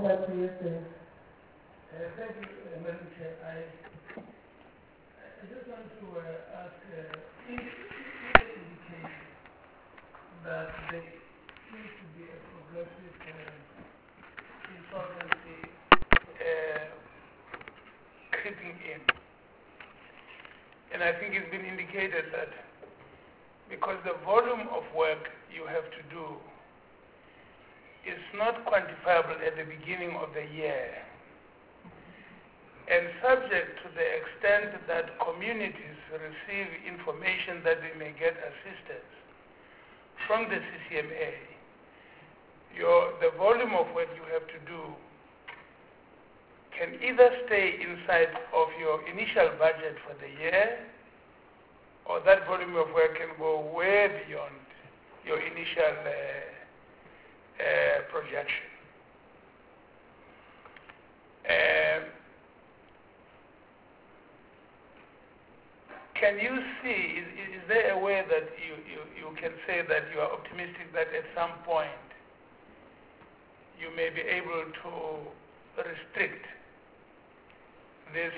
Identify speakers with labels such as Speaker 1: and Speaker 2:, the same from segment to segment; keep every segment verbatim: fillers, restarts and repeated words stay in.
Speaker 1: Chair, uh, thank you, uh, Madam Chair. I, I just want to uh, ask, uh, in, in the indication that there seems to be a progressive uh, insolvency uh, creeping in. And I think it's been indicated that because the volume of work you have to do is not quantifiable at the beginning of the year, and subject to the extent that communities receive information that they may get assistance from the C C M A, your, the volume of work you have to do can either stay inside of your initial budget for the year, or that volume of work can go way beyond your initial uh, uh, projection. Um, Can you see, is, is there a way that you, you, you can say that you are optimistic that at some point you may be able to restrict this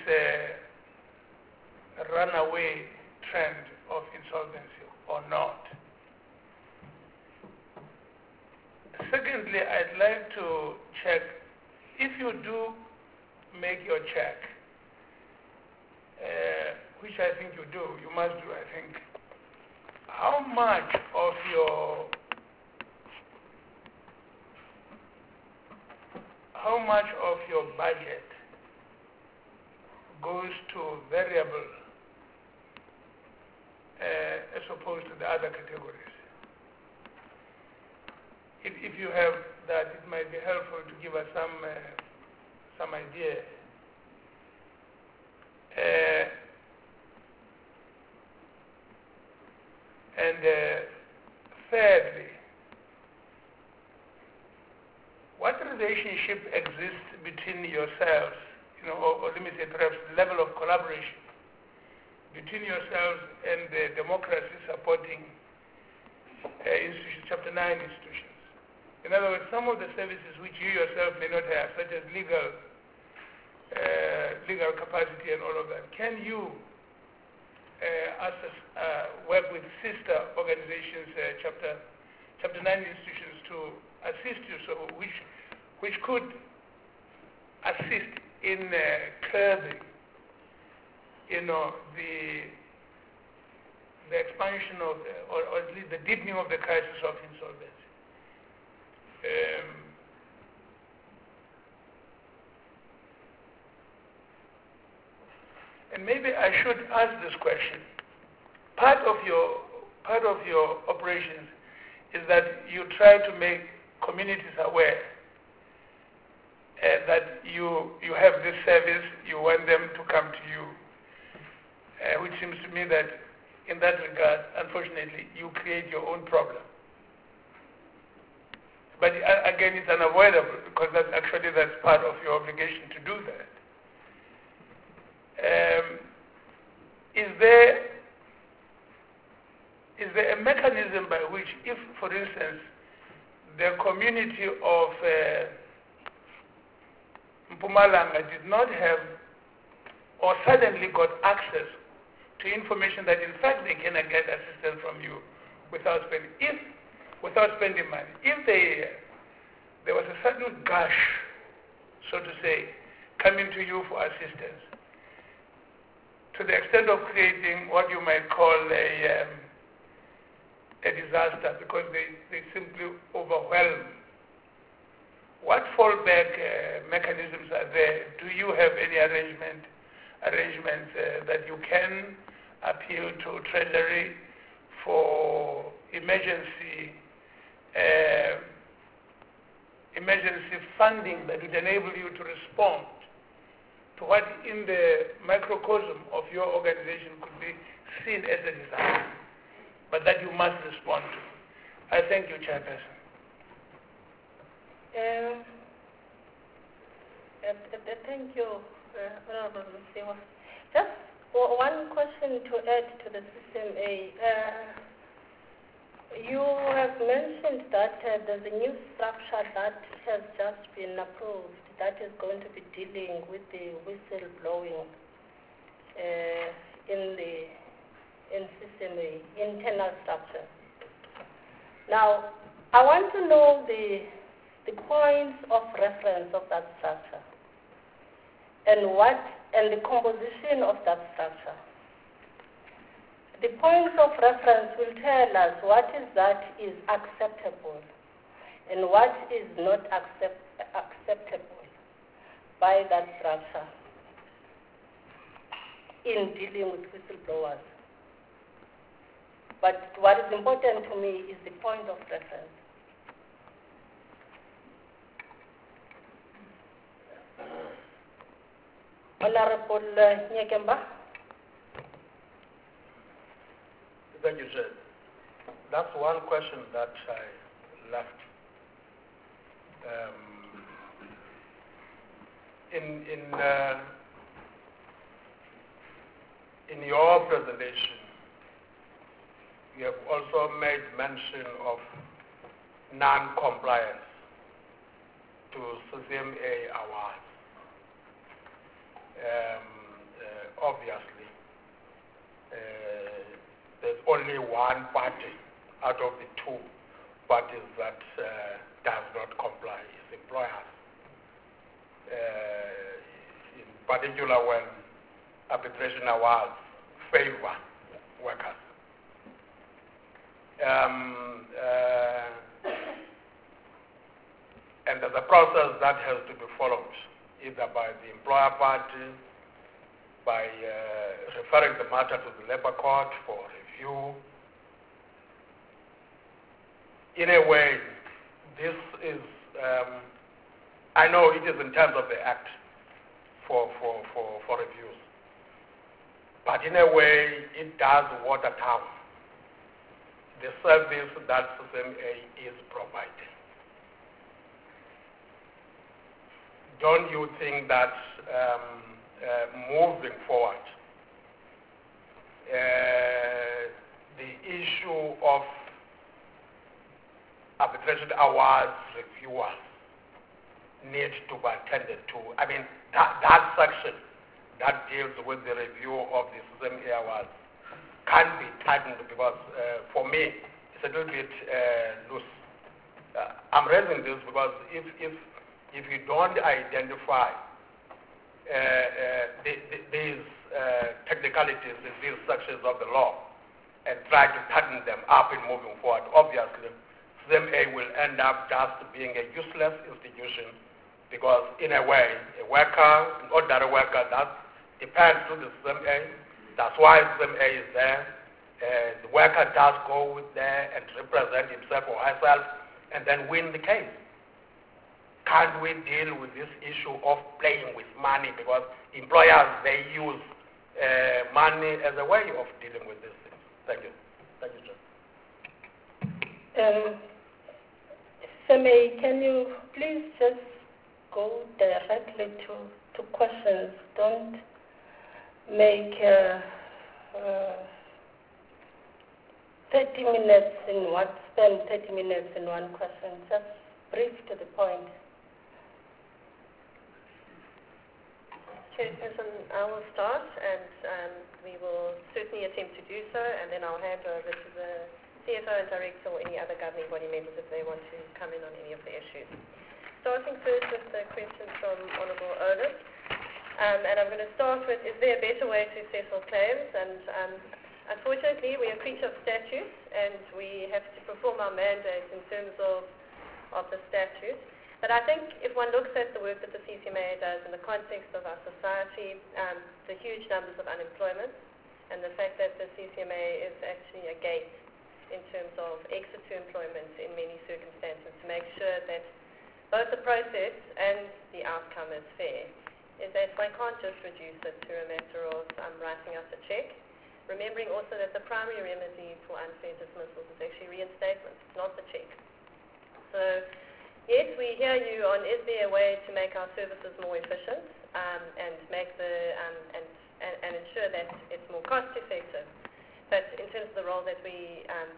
Speaker 1: uh, runaway trend of insolvency or not? Secondly, I'd like to check, if you do make your check, uh, which I think you do, you must do, I think, how much of your, how much of your budget goes to variable uh, as opposed to the other categories? If, if you have that, it might be helpful to give us some, uh, some idea. Uh, And uh, thirdly, what relationship exists between yourselves, you know, or, or let me say perhaps the level of collaboration between yourselves and the democracy supporting uh, institutions, Chapter nine institutions? In other words, some of the services which you yourself may not have, such as legal, uh, legal capacity and all of that, can you Uh, as a, uh, work with sister organizations, uh, chapter chapter nine institutions to assist you, so which which could assist in uh, curbing, you know, the the expansion of, uh, or, or at least the deepening of the crisis of insolvency. Um, And maybe I should ask this question. Part of your part of your operations is that you try to make communities aware uh, that you you have this service, you want them to come to you, uh, which seems to me that in that regard, unfortunately, you create your own problem. But uh, again, it's unavoidable because that's actually that's part of your obligation to do that. Um, is there is there a mechanism by which, if, for instance, the community of uh, Mpumalanga did not have or suddenly got access to information that in fact they cannot get assistance from you without spending, if without spending money, if they there was a sudden gush, so to say, coming to you for assistance, to the extent of creating what you might call a, um, a disaster because they, they simply overwhelm. What fallback uh, mechanisms are there? Do you have any arrangement, arrangements uh, that you can appeal to Treasury for emergency uh, emergency funding that would enable you to respond to what in the microcosm of your organization could be seen as a disaster, but that you must respond to? I thank you, Chairperson.
Speaker 2: Um, uh, uh, thank you, uh, Honorable Msiwa. Just one question to add to the system A. Uh, You have mentioned that uh, there's a new structure that has just been approved that is going to be dealing with the whistleblowing uh, in the in C C M A, internal structure. Now, I want to know the, the points of reference of that structure and what and the composition of that structure. The points of reference will tell us what is that is acceptable and what is not accept, acceptable by that structure in dealing with whistleblowers. But what is important to me is the point of reference. Honorable uh, Nyekemba.
Speaker 3: Thank you, sir. That's one question that I left. Um, in in uh, in your presentation, you have also made mention of non-compliance to C C M A awards. Um, uh, obviously, uh, there's only one party out of the two parties that uh, does not comply, is employers. Uh, in particular when arbitration awards favor workers. Um, uh, and there's a process that has to be followed, either by the employer party, by uh, referring the matter to the labor court for review. In a way, this is, um, I know it is in terms of the Act for, for, for, for reviews, but in a way, it does water down the service that C C M A is providing. Don't you think that um, uh, moving forward, uh, the issue of arbitration awards reviewers need to be attended to? I mean, that, that section that deals with the review of the C C M A awards can be tightened because uh, for me, it's a little bit uh, loose. Uh, I'm raising this because if, if, if you don't identify uh, uh, the, the, these uh, technicalities in these sections of the law and try to tighten them up in moving forward, obviously, C C M A will end up just being a useless institution because in a way, a worker, an ordinary worker, that depends on the C C M A. That's why C C M A is there. Uh, the worker does go with there and represent himself or herself and then win the case. Can't we deal with this issue of playing with money because employers, they use uh, money as a way of dealing with these things? Thank you. Thank you, John.
Speaker 2: Um, Seme, can you please just go directly to, to questions? Don't make uh, uh, thirty minutes in one, spend thirty minutes in one question. Just brief to the point.
Speaker 4: Chairperson, I will start and um, we will certainly attempt to do so, and then I'll hand over to the C F O and Director or any other governing body members if they want to come in on any of the issues. Starting first with the question from Honourable Otis, um, and I'm going to start with, is there a better way to settle claims? And um, unfortunately, we are a creature of statutes and we have to perform our mandate in terms of, of the statute. But I think if one looks at the work that the C C M A does in the context of our society, um, the huge numbers of unemployment, and the fact that the C C M A is actually a gate in terms of exit to employment in many circumstances to make sure that both the process and the outcome is fair, is that one can't just reduce it to a matter of um, writing us a check. Remembering also that the primary remedy for unfair dismissals is actually reinstatement, not the check. So, yes, we hear you on is there a way to make our services more efficient um, and make the um, and, and and ensure that it's more cost effective. But in terms of the role that we um,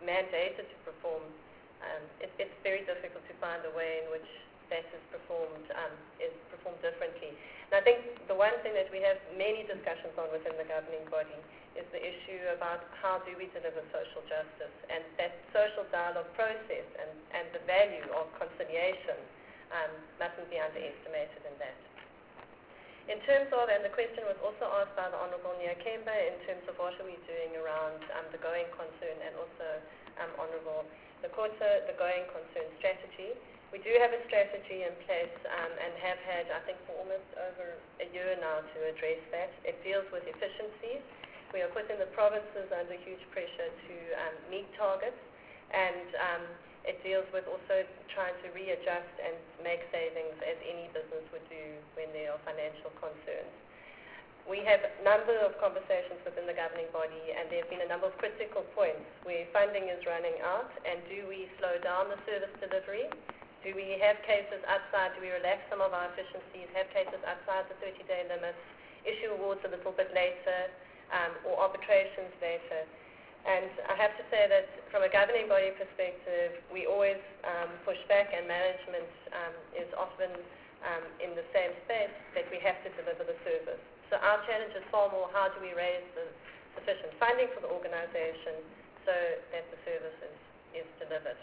Speaker 4: mandated to perform, um, it, it's very difficult to find a way in which that is performed um, is performed differently. And I think the one thing that we have many discussions on within the governing body is the issue about how do we deliver social justice, and that social dialogue process and, and the value of conciliation um, mustn't be underestimated in that. In terms of, and the question was also asked by the Honourable Nyakemba, in terms of what are we doing around um, the going concern and also um, Honourable Lekota, the going concern strategy. We do have a strategy in place um, and have had, I think, for almost over a year now to address that. It deals with efficiencies. We are putting the provinces under huge pressure to um, meet targets, and um, it deals with also trying to readjust and make savings as any business would do when there are financial concerns. We have a number of conversations within the governing body, and there have been a number of critical points where funding is running out, and do we slow down the service delivery? Do we have cases outside? Do we relax some of our efficiencies, have cases outside the thirty-day limit, issue awards a little bit later, um, or arbitrations later? And I have to say that from a governing body perspective, we always um, push back, and management um, is often um, in the same space that we have to deliver the service. So our challenge is far more how do we raise the sufficient funding for the organisation so that the service is, is delivered.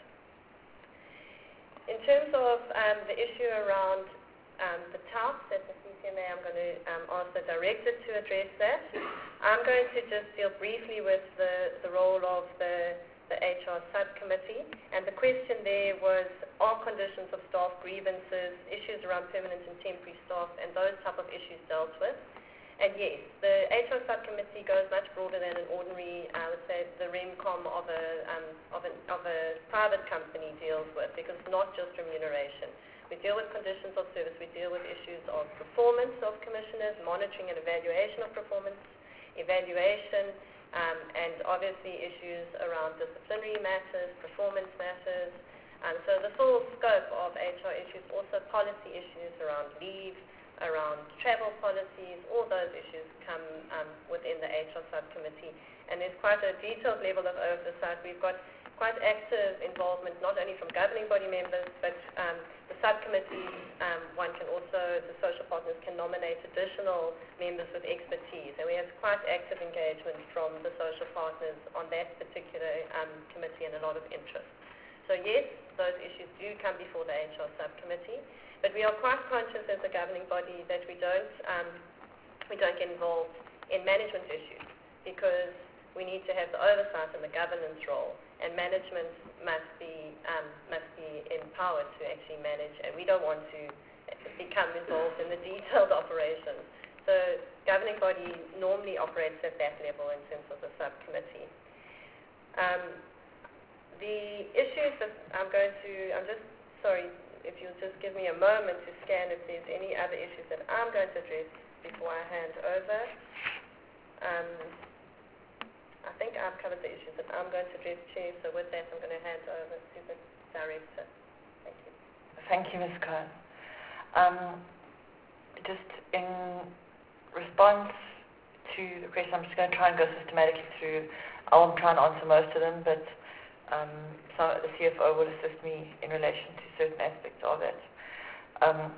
Speaker 4: In terms of um, the issue around um, the touts at the C C M A, I'm going to um, ask the director to address that. I'm going to just deal briefly with the, the role of the, the H R subcommittee, and the question there was, are conditions of staff, grievances, issues around permanent and temporary staff, and those type of issues dealt with? And yes, the H R subcommittee goes much broader than an ordinary, I would say, the REMCOM of a, um, of, an, of a private company deals with, because it's not just remuneration. We deal with conditions of service, we deal with issues of performance of commissioners, monitoring and evaluation of performance, evaluation, um, and obviously issues around disciplinary matters, performance matters. Um, so the full scope of H R issues, also policy issues around leave, around travel policies, all those issues come um, within the H R subcommittee. And there's quite a detailed level of oversight. We've got quite active involvement, not only from governing body members, but um, the subcommittees, um, one can also, the social partners can nominate additional members with expertise. And we have quite active engagement from the social partners on that particular um, committee, and a lot of interest. So yes, those issues do come before the H R subcommittee. But we are quite conscious as a governing body that we don't um, we don't get involved in management issues, because we need to have the oversight and the governance role, and management must be um, must be empowered to actually manage, and we don't want to become involved in the detailed operations. So governing body normally operates at that level in terms of the subcommittee. Um, the issues that I'm going to, I'm just sorry. If you'll just give me a moment to scan if there's any other issues that I'm going to address before I hand over. Um, I think I've covered the issues that I'm going to address, Chair, so with that I'm going to hand over to the Director. Thank you.
Speaker 5: Thank you, Miz Cohen. Um, just in response to the question, I'm just going to try and go systematically through. I'll try and answer most of them, but Um, so the C F O will assist me in relation to certain aspects of it. Um,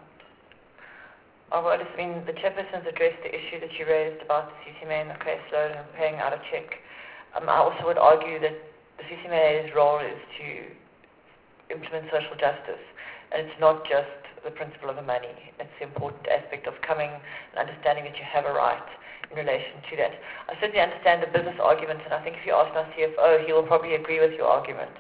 Speaker 5: I mean, the chairperson's addressed the issue that you raised about the C C M A and the caseload and paying out a check. Um, I also would argue that the C C M A's role is to implement social justice, and it's not just the principle of the money. It's the important aspect of coming and understanding that you have a right in relation to that. I certainly understand the business argument, and I think if you ask my C F O, he will probably agree with your argument.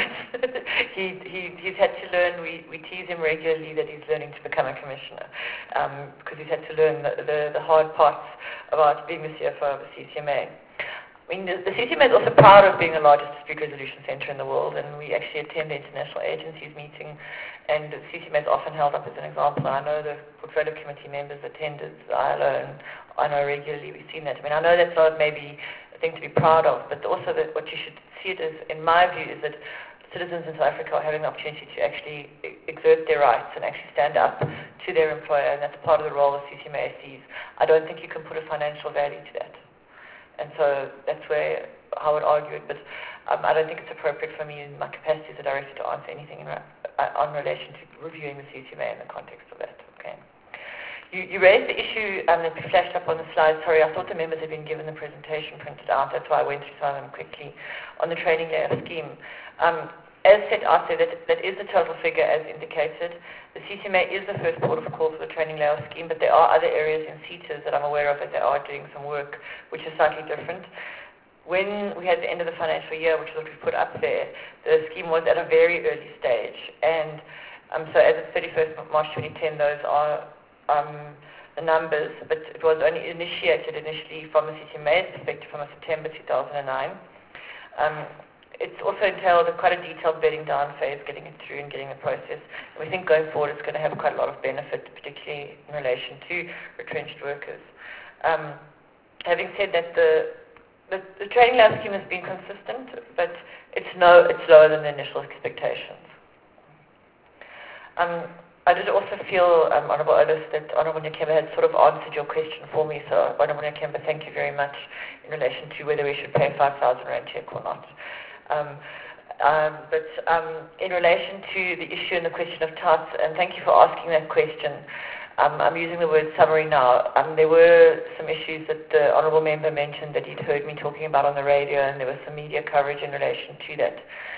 Speaker 5: he, he, he's had to learn, we, we tease him regularly that he's learning to become a commissioner, um, because he's had to learn the, the, the hard parts about being the C F O of the C C M A. I mean, the, the C C M A is also proud of being the largest dispute resolution centre in the world, and we actually attend the International Agencies meeting, and the C C M A is often held up as an example. I know the portfolio committee members attended the I L O, and I know regularly we've seen that. I mean, I know that's not maybe a thing to be proud of, but also that what you should see it as, in my view, is that citizens in South Africa are having the opportunity to actually exert their rights and actually stand up to their employer, and that's part of the role of C C M A sees. I don't think you can put a financial value to that. And so that's where I would argue it. But Um, I don't think it's appropriate for me in my capacity as a director to answer anything in, uh, on relation to reviewing the C C M A in the context of that. Okay. You, you raised the issue um, that flashed up on the slide. Sorry, I thought the members had been given the presentation printed out. That's why I went through some of them quickly on the training layer scheme. Um, as set out there, that, that is the total figure as indicated. The C C M A is the first port of call for the training layer scheme, but there are other areas in C T A S that I'm aware of that they are doing some work which is slightly different. When we had the end of the financial year, which is what we put up there, the scheme was at a very early stage. And um, so as of thirty-first of March twenty ten, those are um, the numbers, but it was only initiated initially from the C C M A's perspective from September two thousand nine. Um, it's also entailed a quite a detailed bedding down phase, getting it through and getting the process. And we think going forward it's going to have quite a lot of benefit, particularly in relation to retrenched workers. Um, having said that, the The, the training lab scheme has been consistent, but it's no, it's lower than the initial expectations. Um, I did also feel, um, Honourable Otis, that Honourable Nyakemba had sort of answered your question for me. So, Honourable Nyakemba, thank you very much in relation to whether we should pay five thousand rand check or not. Um, um, but um, in relation to the issue and the question of T A S, and thank you for asking that question. Um, I'm using the word summary now. Um, there were some issues that the Honourable Member mentioned that he'd heard me talking about on the radio, and there was some media coverage in relation to that.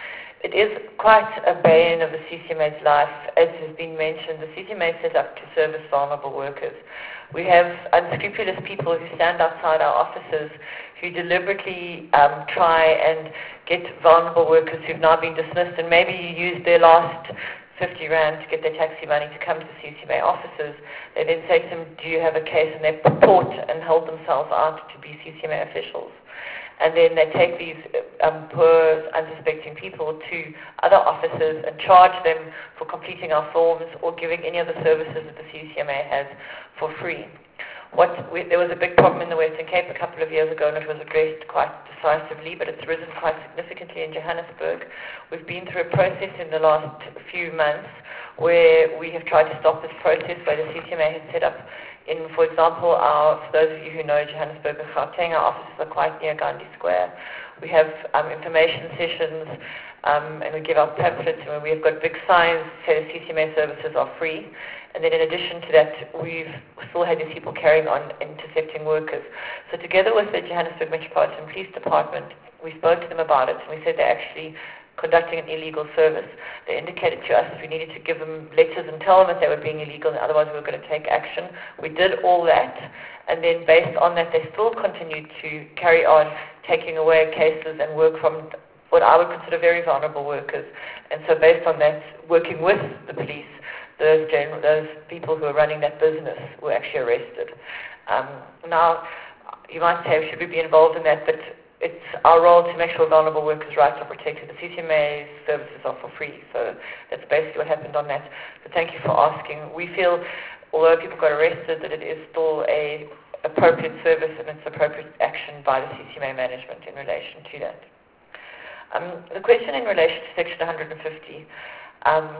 Speaker 5: It is quite a bane of the C C M A's life. As has been mentioned, the C C M A is set up to service vulnerable workers. We have unscrupulous people who stand outside our offices who deliberately um, try and get vulnerable workers who've now been dismissed and maybe used their last fifty rand to get their taxi money to come to the C C M A offices. They then say to them, do you have a case? And they purport and hold themselves out to be C C M A officials. And then they take these um, poor, unsuspecting people to other offices and charge them for completing our forms or giving any other services that the C C M A has for free. What we, there was a big problem in the Western Cape a couple of years ago, and it was addressed quite decisively, but it's risen quite significantly in Johannesburg. We've been through a process in the last few months where we have tried to stop this process, where the C C M A has set up in, for example, our, for those of you who know Johannesburg and Gauteng, our offices are quite near Gandhi Square. We have um, information sessions, um, and we give out pamphlets, and we have got big signs that say the C C M A services are free. And then in addition to that, we've still had these people carrying on intercepting workers. So together with the Johannesburg Metropolitan Police Department, we spoke to them about it, and we said they're actually conducting an illegal service. They indicated to us that we needed to give them letters and tell them that they were being illegal, and otherwise we were going to take action. We did all that, and then based on that, they still continued to carry on taking away cases and work from what I would consider very vulnerable workers. And so based on that, working with the police, those, general, those people who are running that business were actually arrested. Um, now, you might say, should we be involved in that? But it's our role to make sure vulnerable workers' rights are protected. The C C M A's services are for free, so that's basically what happened on that. But thank you for asking. We feel, although people got arrested, that it is still a appropriate service and it's appropriate action by the C C M A management in relation to that. Um, the question in relation to Section one hundred fifty, um,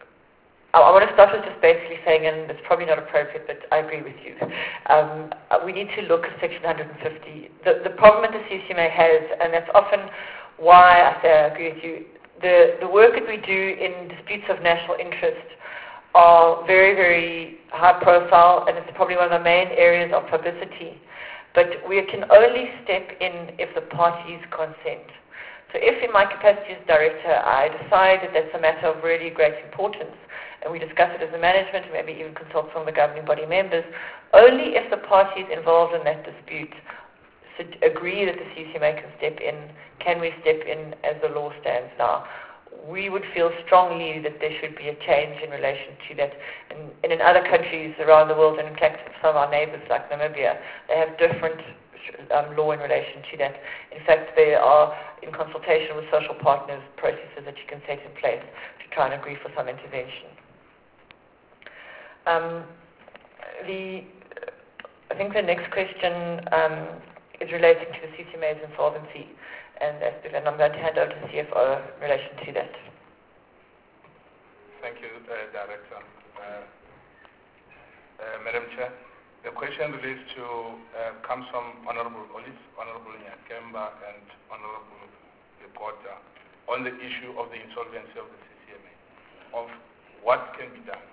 Speaker 5: I, I want to start with just basically saying, and it's probably not appropriate, but I agree with you. Um, we need to look at Section one hundred fifty. The, the problem that the C C M A has, and that's often why I say I agree with you, the, the work that we do in disputes of national interest are very, very high profile, and it's probably one of the main areas of publicity. But we can only step in if the parties consent. So if in my capacity as director I decide that that's a matter of really great importance, and we discuss it as a management, maybe even consult some of the governing body members, only if the parties involved in that dispute agree that the C C M A can step in, can we step in as the law stands now. We would feel strongly that there should be a change in relation to that. And, and in other countries around the world, and in fact some of our neighbours like Namibia, they have different um, law in relation to that. In fact, there are, in consultation with social partners, processes that you can set in place to try and agree for some intervention. Um, the, I think the next question um, is relating to the C C M A's insolvency. And, and I'm going to hand over to the C F O in relation to that.
Speaker 6: Thank you, uh, Director. Uh, uh, Madam Chair, the question relates to, uh, comes from Honorable Olis, Honorable Nyakemba, and Honorable the quarter on the issue of the insolvency of the C C M A, of what can be done.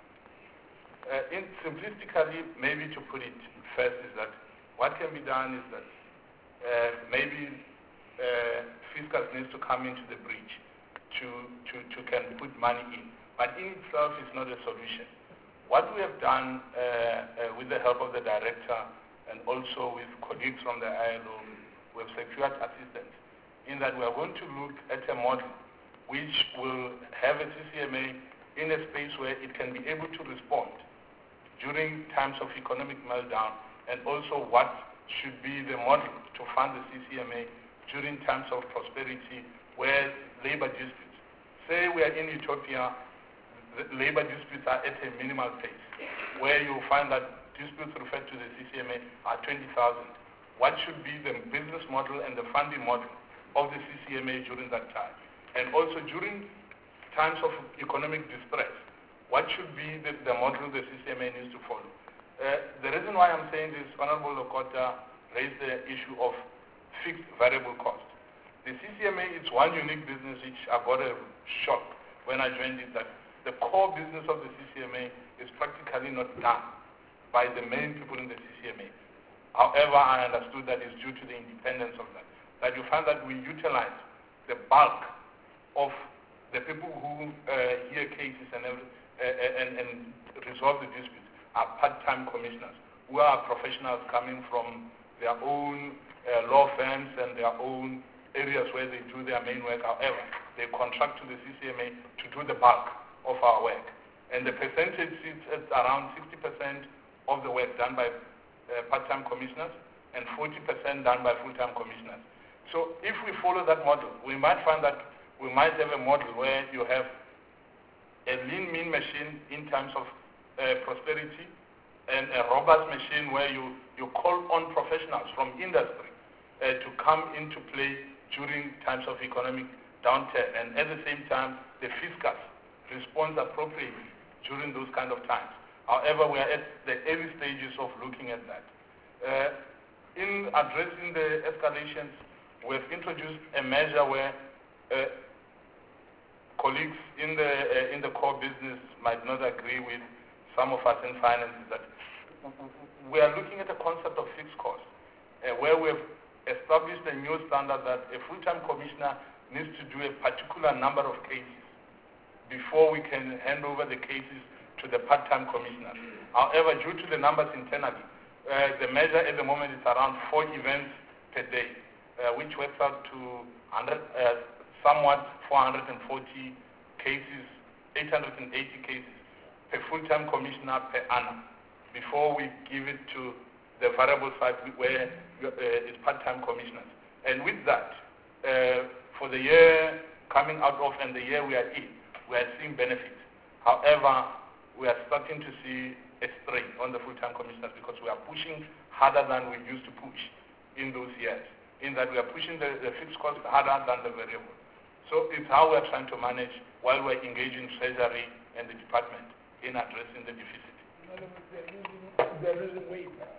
Speaker 6: Uh, in simplistically, maybe to put it first is that what can be done is that uh, maybe uh, fiscals needs to come into the breach to, to, to can put money in. But in itself is not a solution. What we have done uh, uh, with the help of the director and also with colleagues from the I L O, we have secured assistance in that we are going to look at a model which will have a C C M A in a space where it can be able to respond during times of economic meltdown, and also what should be the model to fund the C C M A during times of prosperity where labor disputes. Say we are in Ethiopia, the labor disputes are at a minimal pace, where you find that disputes referred to the C C M A are twenty thousand. What should be the business model and the funding model of the C C M A during that time? And also during times of economic distress, what should be the, the model the C C M A needs to follow? Uh, the reason why I'm saying this, Honorable Lokota raised the issue of fixed variable cost. The C C M A is one unique business which I got a shock when I joined it, that the core business of the C C M A is practically not done by the main people in the C C M A. However, I understood that it's due to the independence of that. That you find that we utilize the bulk of the people who uh, hear cases and, every, uh, and, and resolve the disputes are part-time commissioners who are professionals coming from their own uh, law firms and their own areas where they do their main work. However, they contract to the C C M A to do the bulk of our work. And the percentage sits at around sixty percent of the work done by uh, part-time commissioners and forty percent done by full-time commissioners. So if we follow that model, we might find that we might have a model where you have a lean mean machine in terms of uh, prosperity and a robust machine where you, you call on professionals from industry uh, to come into play during times of economic downturn, and at the same time the fiscals respond appropriately during those kind of times. However, we are at the early stages of looking at that. Uh, in addressing the escalations, we have introduced a measure where uh, colleagues in the uh, in the core business might not agree with some of us in finances, that we are looking at a concept of fixed cost, uh, where we have established a new standard that a full-time commissioner needs to do a particular number of cases before we can hand over the cases to the part-time commissioner. However, due to the numbers internally, uh, the measure at the moment is around four events per day, uh, which works out to one hundred, uh, somewhat four hundred forty cases, eight hundred eighty cases per full-time commissioner per annum, before we give it to the variable side where uh, it's part-time commissioners. And with that, uh, for the year coming out of and the year we are in, we are seeing benefits. However, we are starting to see a strain on the full-time commissioners because we are pushing harder than we used to push in those years, in that we are pushing the, the fixed cost harder than the variable. So it's how we are trying to manage while we're engaging Treasury and the department in addressing the deficit.
Speaker 1: In other words, they're losing, they're losing weight now.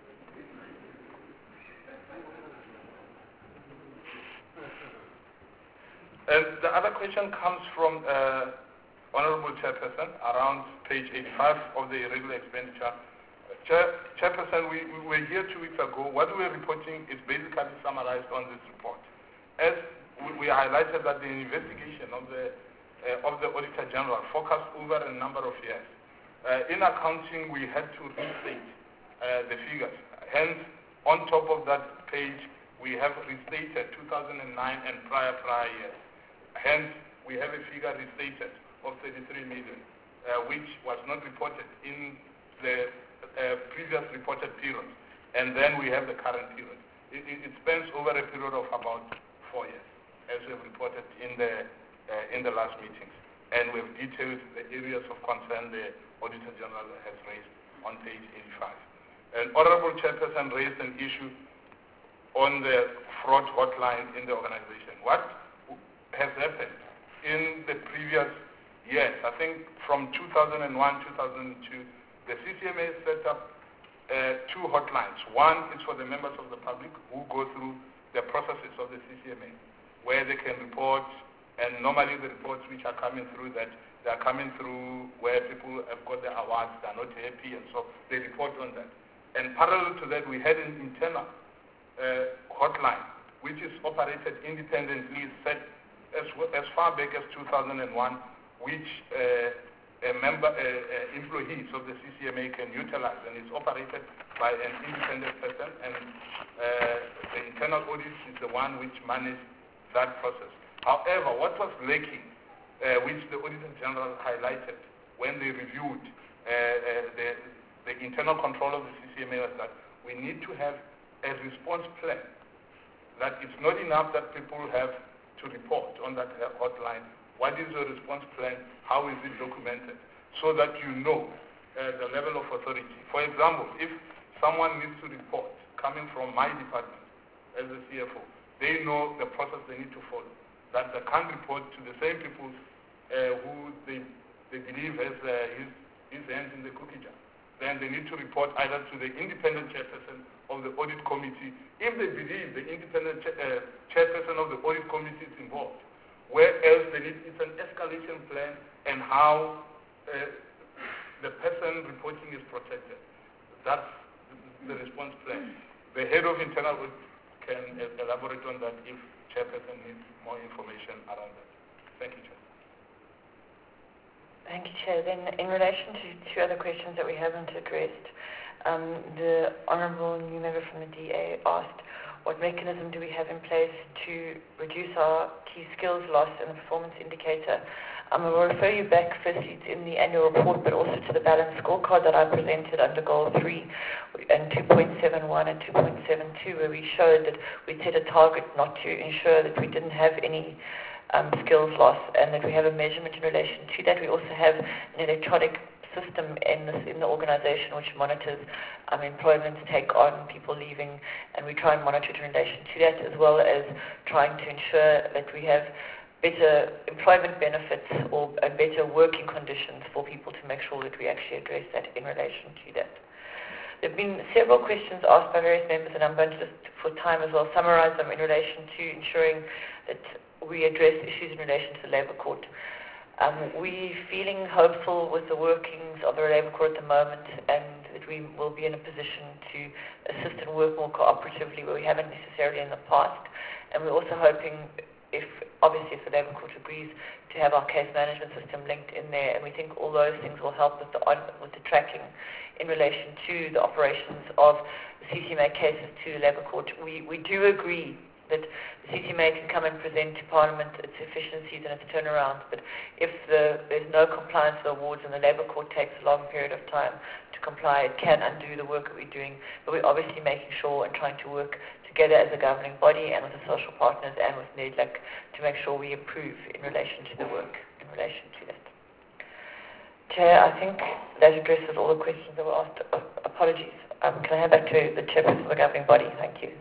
Speaker 6: And the other question comes from uh, Honorable Chairperson around page eighty-five of the irregular expenditure. Chair, Chairperson, we, we were here two weeks ago. What we are reporting is basically summarized on this report. As we, we highlighted that the investigation of the uh, of the Auditor General focused over a number of years. Uh, in accounting, we had to restate uh, the figures. Hence, on top of that page, we have restated two thousand nine and prior prior years. Hence, we have a figure restated of thirty-three million, uh, which was not reported in the uh, previous reported period. And then we have the current period. It, it, it spans over a period of about four years, as we have reported in the uh, in the last meetings. And we have detailed the areas of concern the Auditor General has raised on page eighty-five. An Honorable Chairperson raised an issue on the fraud hotline in the organization. What has happened in the previous years, I think from two thousand one, two thousand two, the C C M A set up uh, two hotlines. One is for the members of the public who go through the processes of the C C M A. where they can report, and normally the reports which are coming through that, they are coming through where people have got their awards, they are not happy, and so they report on that. And parallel to that, we had an internal uh, hotline, which is operated independently, set as, as far back as two thousand one, which uh, a member, uh, uh, employees of the C C M A can utilize, and it's operated by an independent person, and uh, the internal audit is the one which manages that process. However, what was lacking, uh, which the Auditor General highlighted when they reviewed uh, uh, the, the internal control of the C C M A, was that we need to have a response plan. That it's not enough that people have to report on that hotline. What is the response plan? How is it documented? So that you know uh, the level of authority. For example, if someone needs to report coming from my department as the C F O, they know the process they need to follow. That they can't report to the same people uh, who they, they believe has uh, his, his hands in the cookie jar. Then they need to report either to the independent chairperson of the audit committee, if they believe the independent cha uh, chairperson of the audit committee is involved. Where else they need, it's an escalation plan and how uh, the person reporting is protected. That's the, the response plan. The head of internal audit can uh, elaborate on that if chairperson needs more information around that. Thank you, Chair.
Speaker 5: Thank you, Chair. Then, in relation to two other questions that we haven't addressed, um, the Honourable new member from the D A asked, what mechanism do we have in place to reduce our key skills loss and the performance indicator? Um, I will refer you back firstly in the annual report, but also to the balanced scorecard that I presented under Goal three and two point seven one and two point seven two, where we showed that we set a target not to ensure that we didn't have any um, skills loss, and that we have a measurement in relation to that. We also have an electronic system in, this, in the organization which monitors um, employment, take on people leaving, and we try and monitor it in relation to that, as well as trying to ensure that we have better employment benefits or uh, better working conditions for people to make sure that we actually address that in relation to that. There have been several questions asked by various members, and I'm going to just, for time as well, summarize them in relation to ensuring that we address issues in relation to the Labour Court. Um, we're feeling hopeful with the workings of the Labour Court at the moment, and that we will be in a position to assist and work more cooperatively where we haven't necessarily in the past. And we're also hoping, if obviously if the Labour Court agrees, to have our case management system linked in there, and we think all those things will help with the on, with the tracking in relation to the operations of the C C M A cases to the Labour Court. We we do agree that the C C M A can come and present to Parliament its efficiencies and its turnaround, but if the, there's no compliance with awards and the Labour Court takes a long period of time to comply, it can undo the work that we're doing. But we're obviously making sure and trying to work together as a governing body and with the social partners and with NEDLAC to make sure we improve in relation to the work in relation to that. Chair, I think that addresses all the questions that were asked. Uh, apologies. Um, can I hand back to the chairperson of the governing body? Thank you.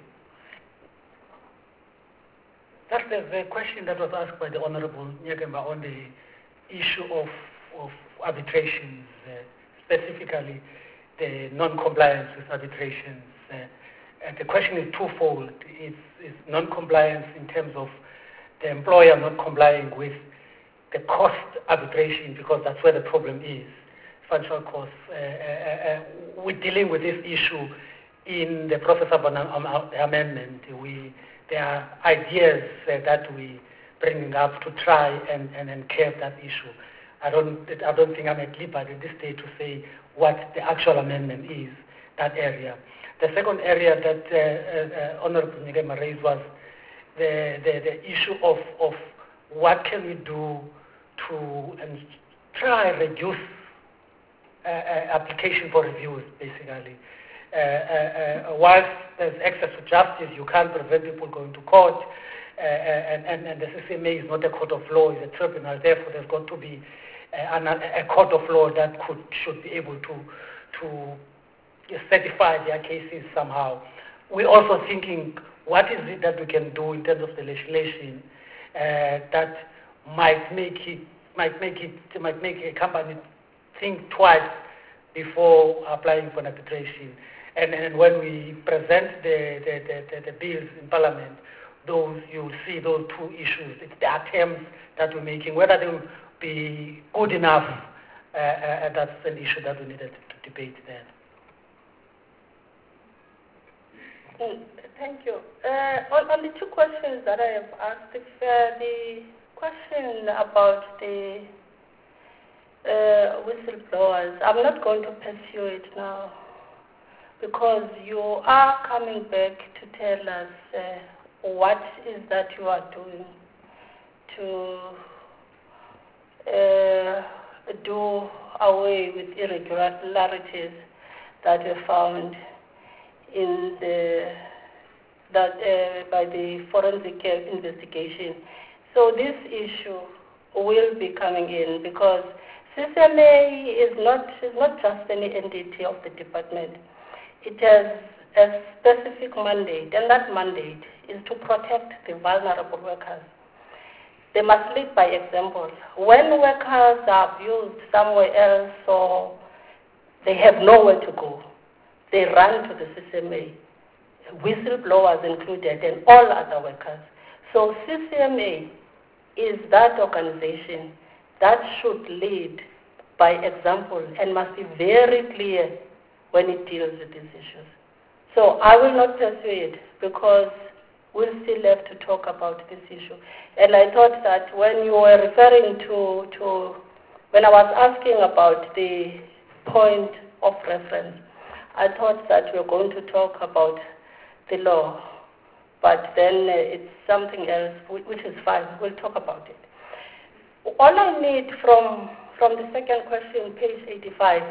Speaker 7: That's the, the question that was asked by the Honourable Nyagemba on the issue of, of arbitrations, uh, specifically the non-compliance with arbitrations. Uh, and the question is twofold. It's, it's non-compliance in terms of the employer not complying with the cost arbitration, because that's where the problem is, financial costs. Uh, uh, uh, we're dealing with this issue in the process of an um, amendment. We There are ideas uh, that we bringing up to try and, and, and curb that issue. I don't, I don't think I'm at liberty at this stage to say what the actual amendment is, that area. The second area that uh, uh, Honourable Nyagemba raised was the, the, the issue of, of what can we do to and try and reduce uh, uh, application for reviews, basically. Uh, uh, uh, whilst there's access to justice, you can't prevent people going to court, uh, and, and, and the C C M A is not a court of law, it's a tribunal. Therefore, there's got to be uh, an, a court of law that could should be able to to certify their cases somehow. We're also thinking, what is it that we can do in terms of the legislation uh, that might make it might make it might make a company think twice before applying for an arbitration. And, and when we present the, the, the, the bills in Parliament, those, you will see those two issues. It's the attempts that we're making, whether they will be good enough, uh, uh, that's an issue that we needed to debate then.
Speaker 2: Mm, Thank you. Uh, on, on the two questions that I have asked, if, uh, the question about the uh, whistleblowers, I'm not going to pursue it now because you are coming back to tell us uh, what is that you are doing to uh, do away with irregularities that were found in the that uh, by the forensic investigation. So this issue will be coming in because C C M A is not is not just any entity of the department. It has a specific mandate, and that mandate is to protect the vulnerable workers. They must lead by example. When workers are abused somewhere else or they have nowhere to go, they run to the C C M A, whistleblowers included, and all other workers. So C C M A is that organization that should lead by example and must be very clear when it deals with these issues. So I will not pursue it because we'll still have to talk about this issue. And I thought that when you were referring to, to when I was asking about the point of reference, I thought that we were going to talk about the law, but then uh, it's something else, which is fine. We'll talk about it. All I need from, from the second question, page eighty-five,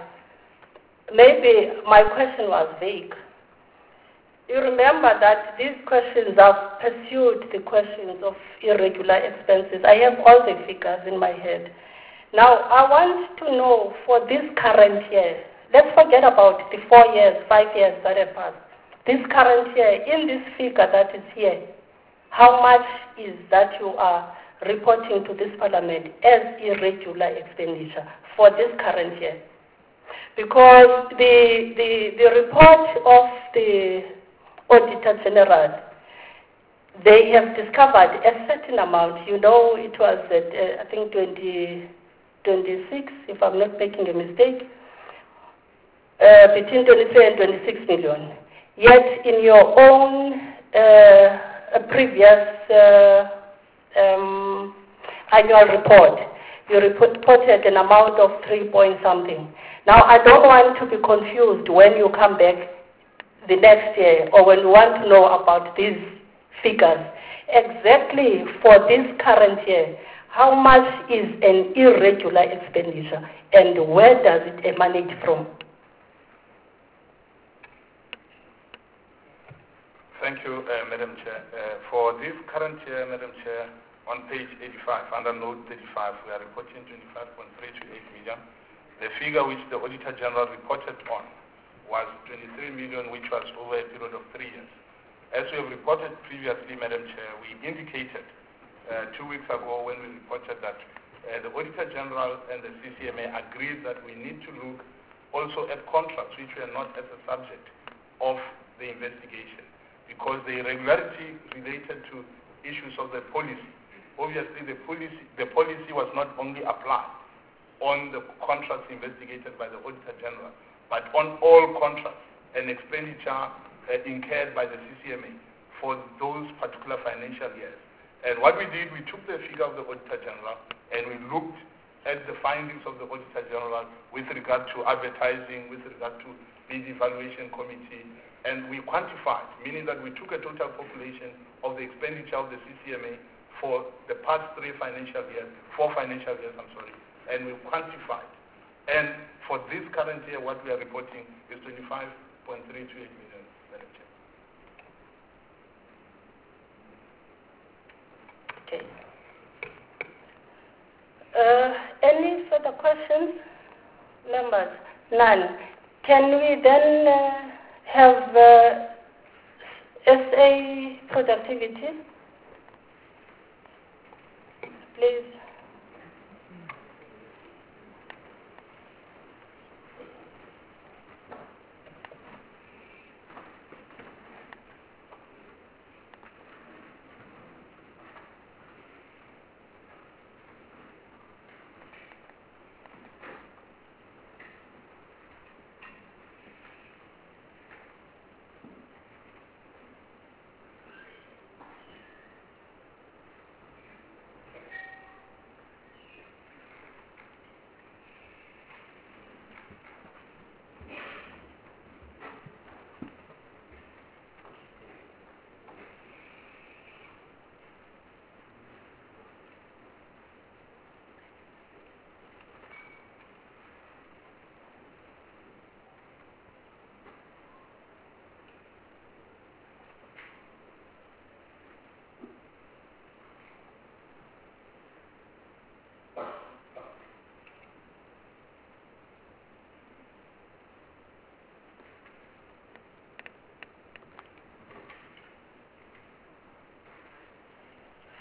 Speaker 2: maybe my question was vague. You remember that these questions have pursued the questions of irregular expenses. I have all the figures in my head. Now, I want to know for this current year, let's forget about the four years, five years that have passed. This current year, in this figure that is here, how much is that you are reporting to this parliament as irregular expenditure for this current year? Because the, the, the report of the Auditor General, they have discovered a certain amount. You know, it was at, uh, I think, twenty twenty-six, if I'm not making a mistake, uh, between twenty-three and twenty-six million. Yet, in your own uh, previous uh, um, annual report, you reported an amount of three point something. Now, I don't want to be confused when you come back the next year or when you want to know about these figures. Exactly for this current year, how much is an irregular expenditure and where does it emanate from?
Speaker 6: Thank you, uh, Madam Chair. Uh, for this current year, Madam Chair, on page eighty-five, under note thirty-five, we are reporting twenty-five point three two eight million. The figure which the Auditor General reported on was twenty-three million, which was over a period of three years. As we have reported previously, Madam Chair, we indicated uh, two weeks ago when we reported that uh, the Auditor General and the C C M A agreed that we need to look also at contracts which were not as a subject of the investigation, because the irregularity related to issues of the policy. Obviously, the policy, the policy was not only applied on the contracts investigated by the Auditor General, but on all contracts and expenditure uh, incurred by the C C M A for those particular financial years. And what we did, we took the figure of the Auditor General and we looked at the findings of the Auditor General with regard to advertising, with regard to bid evaluation committee, and we quantified, meaning that we took a total population of the expenditure of the C C M A for the past three financial years, four financial years, I'm sorry, and we quantified. And for this current year, what we are reporting is twenty-five point three two eight million, Madam Chair.
Speaker 2: Okay. Uh, any further questions, members? None. Can we then uh, have uh, S A productivity? Please.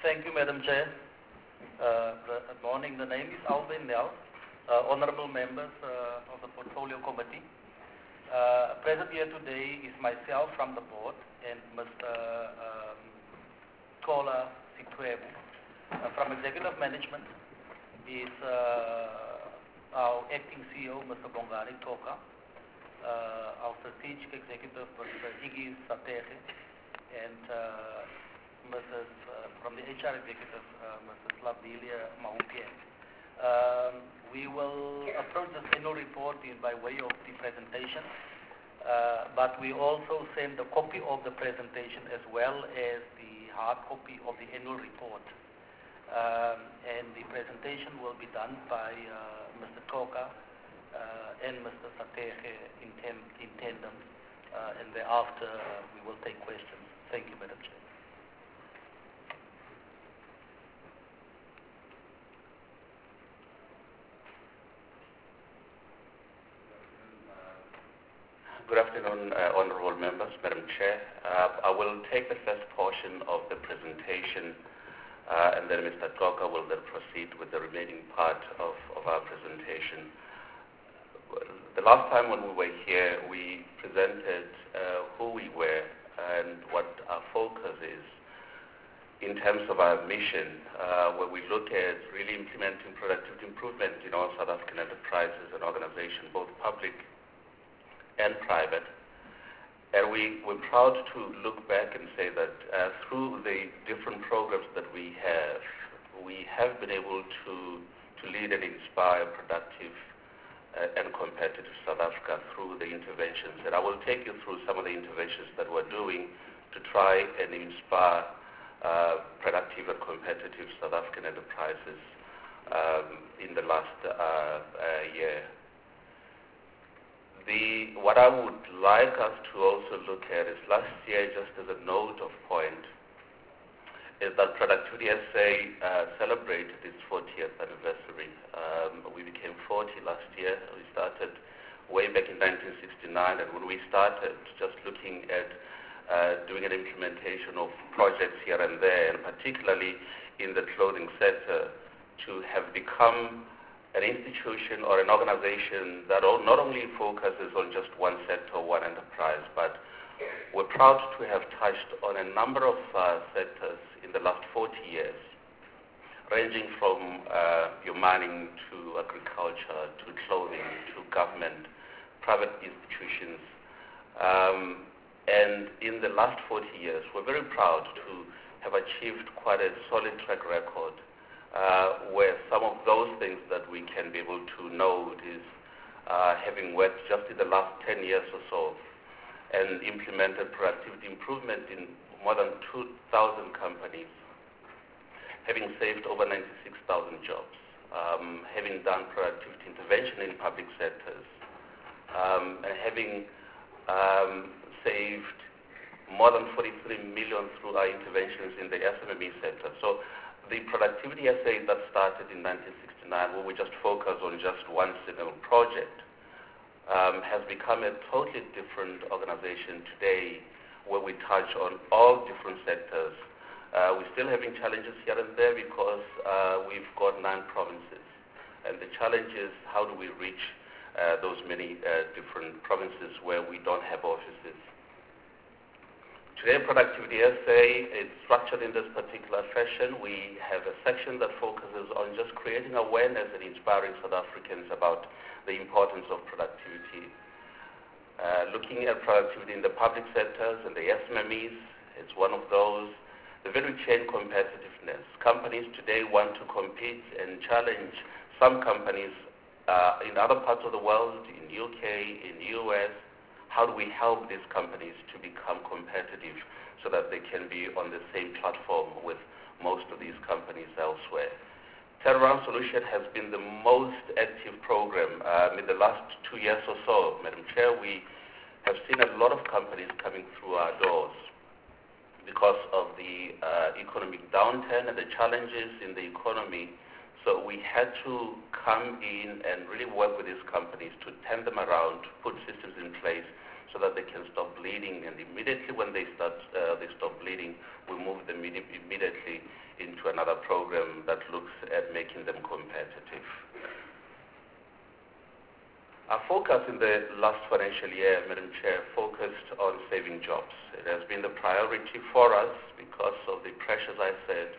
Speaker 8: thank you, Madam Chair. Uh, good morning. The name is Alvin Nel, uh, honorable members uh, of the Portfolio Committee. Uh, present here today is myself from the board and Mister Um, Tola Sikwebu. Uh, from Executive Management is uh, our acting C E O, Mister Bongani Toka, uh, our strategic executive, Mister Iggy Satehe, and uh, Missus Uh, from the H R executive, uh, Missus Lavilia Maupien. Um, we will approach this annual report in by way of the presentation, uh, but we also send a copy of the presentation as well as the hard copy of the annual report. Um, and the presentation will be done by uh, Mister Toka uh, and Mister Satehe in, in tandem, uh, and thereafter uh, we will take questions. Thank you, Madam Chair.
Speaker 9: Good afternoon, uh, honorable members, Madam Chair. Uh, I will take the first portion of the presentation, uh, and then Mister Toka will then proceed with the remaining part of, of our presentation. The last time when we were here, we presented uh, who we were and what our focus is in terms of our mission, uh, where we look at really implementing productivity improvement in all South African enterprises and organizations, both public and private. And we, we're proud to look back and say that uh, through the different programs that we have, we have been able to, to lead and inspire productive uh, and competitive South Africa through the interventions. And I will take you through some of the interventions that we're doing to try and inspire uh, productive and competitive South African enterprises um, in the last uh, uh, year. The, what I would like us to also look at is last year, just as a note of point, is that Productivity S A uh, celebrated its fortieth anniversary. Um, we became forty last year. We started way back in nineteen sixty-nine, and when we started just looking at uh, doing an implementation of projects here and there, and particularly in the clothing sector, to have become an institution or an organization that not only focuses on just one sector or one enterprise, but we're proud to have touched on a number of uh, sectors in the last forty years, ranging from uh, your mining to agriculture to clothing to government, private institutions. Um, and in the last forty years, we're very proud to have achieved quite a solid track record Uh, where some of those things that we can be able to note is uh, having worked just in the last ten years or so and implemented productivity improvement in more than two thousand companies, having saved over ninety-six thousand jobs, um, having done productivity intervention in public sectors, um, and having um, saved more than forty-three million through our interventions in the S M E sector. So the Productivity S A that started in nineteen sixty-nine, where we just focus on just one single project, um, has become a totally different organization today, where we touch on all different sectors. Uh, we're still having challenges here and there because uh, we've got nine provinces. And the challenge is how do we reach uh, those many uh, different provinces where we don't have offices. Today, Productivity S A is structured in this particular fashion. We have a section that focuses on just creating awareness and inspiring South Africans about the importance of productivity. Uh, looking at productivity in the public sectors and the S M E s, it's one of those. The value chain competitiveness. Companies today want to compete and challenge some companies uh, in other parts of the world, in U K, in U S. How do we help these companies to become competitive so that they can be on the same platform with most of these companies elsewhere? Turnaround Solution has been the most active program um, in the last two years or so. Madam Chair, we have seen a lot of companies coming through our doors because of the uh, economic downturn and the challenges in the economy. So we had to come in and really work with these companies to turn them around, to put systems in place so that they can stop bleeding. And immediately when they start, uh, they stop bleeding, we will move them imme- immediately into another program that looks at making them competitive. Our focus in the last financial year, Madam Chair, focused on saving jobs. It has been the priority for us because of the pressures I said,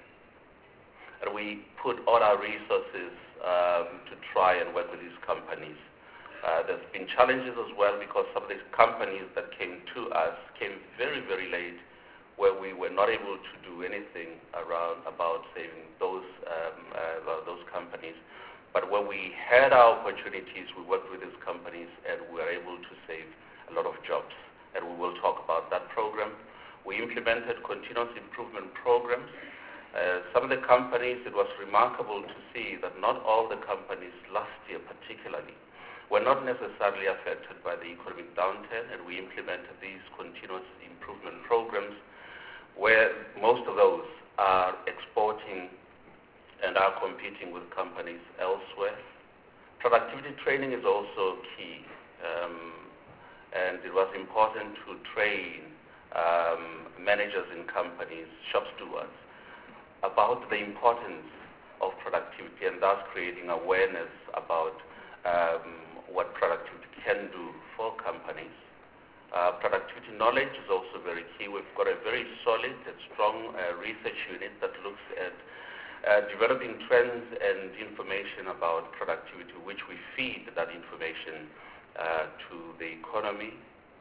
Speaker 9: and we put all our resources um, to try and work with these companies. Uh, there's been challenges as well because some of these companies that came to us came very, very late, where we were not able to do anything around about saving those um, uh, those companies. But when we had our opportunities, we worked with these companies and we were able to save a lot of jobs. And we will talk about that program. We implemented continuous improvement programs. Uh, some of the companies, it was remarkable to see that not all the companies last year particularly were not necessarily affected by the economic downturn, and we implemented these continuous improvement programs where most of those are exporting and are competing with companies elsewhere. Productivity training is also key, um, and it was important to train um, managers in companies, shop stewards, about the importance of productivity and thus creating awareness about um, what productivity can do for companies. Uh, productivity knowledge is also very key. We've got a very solid and strong uh, research unit that looks at Uh, developing trends and information about productivity, which we feed that information uh, to the economy.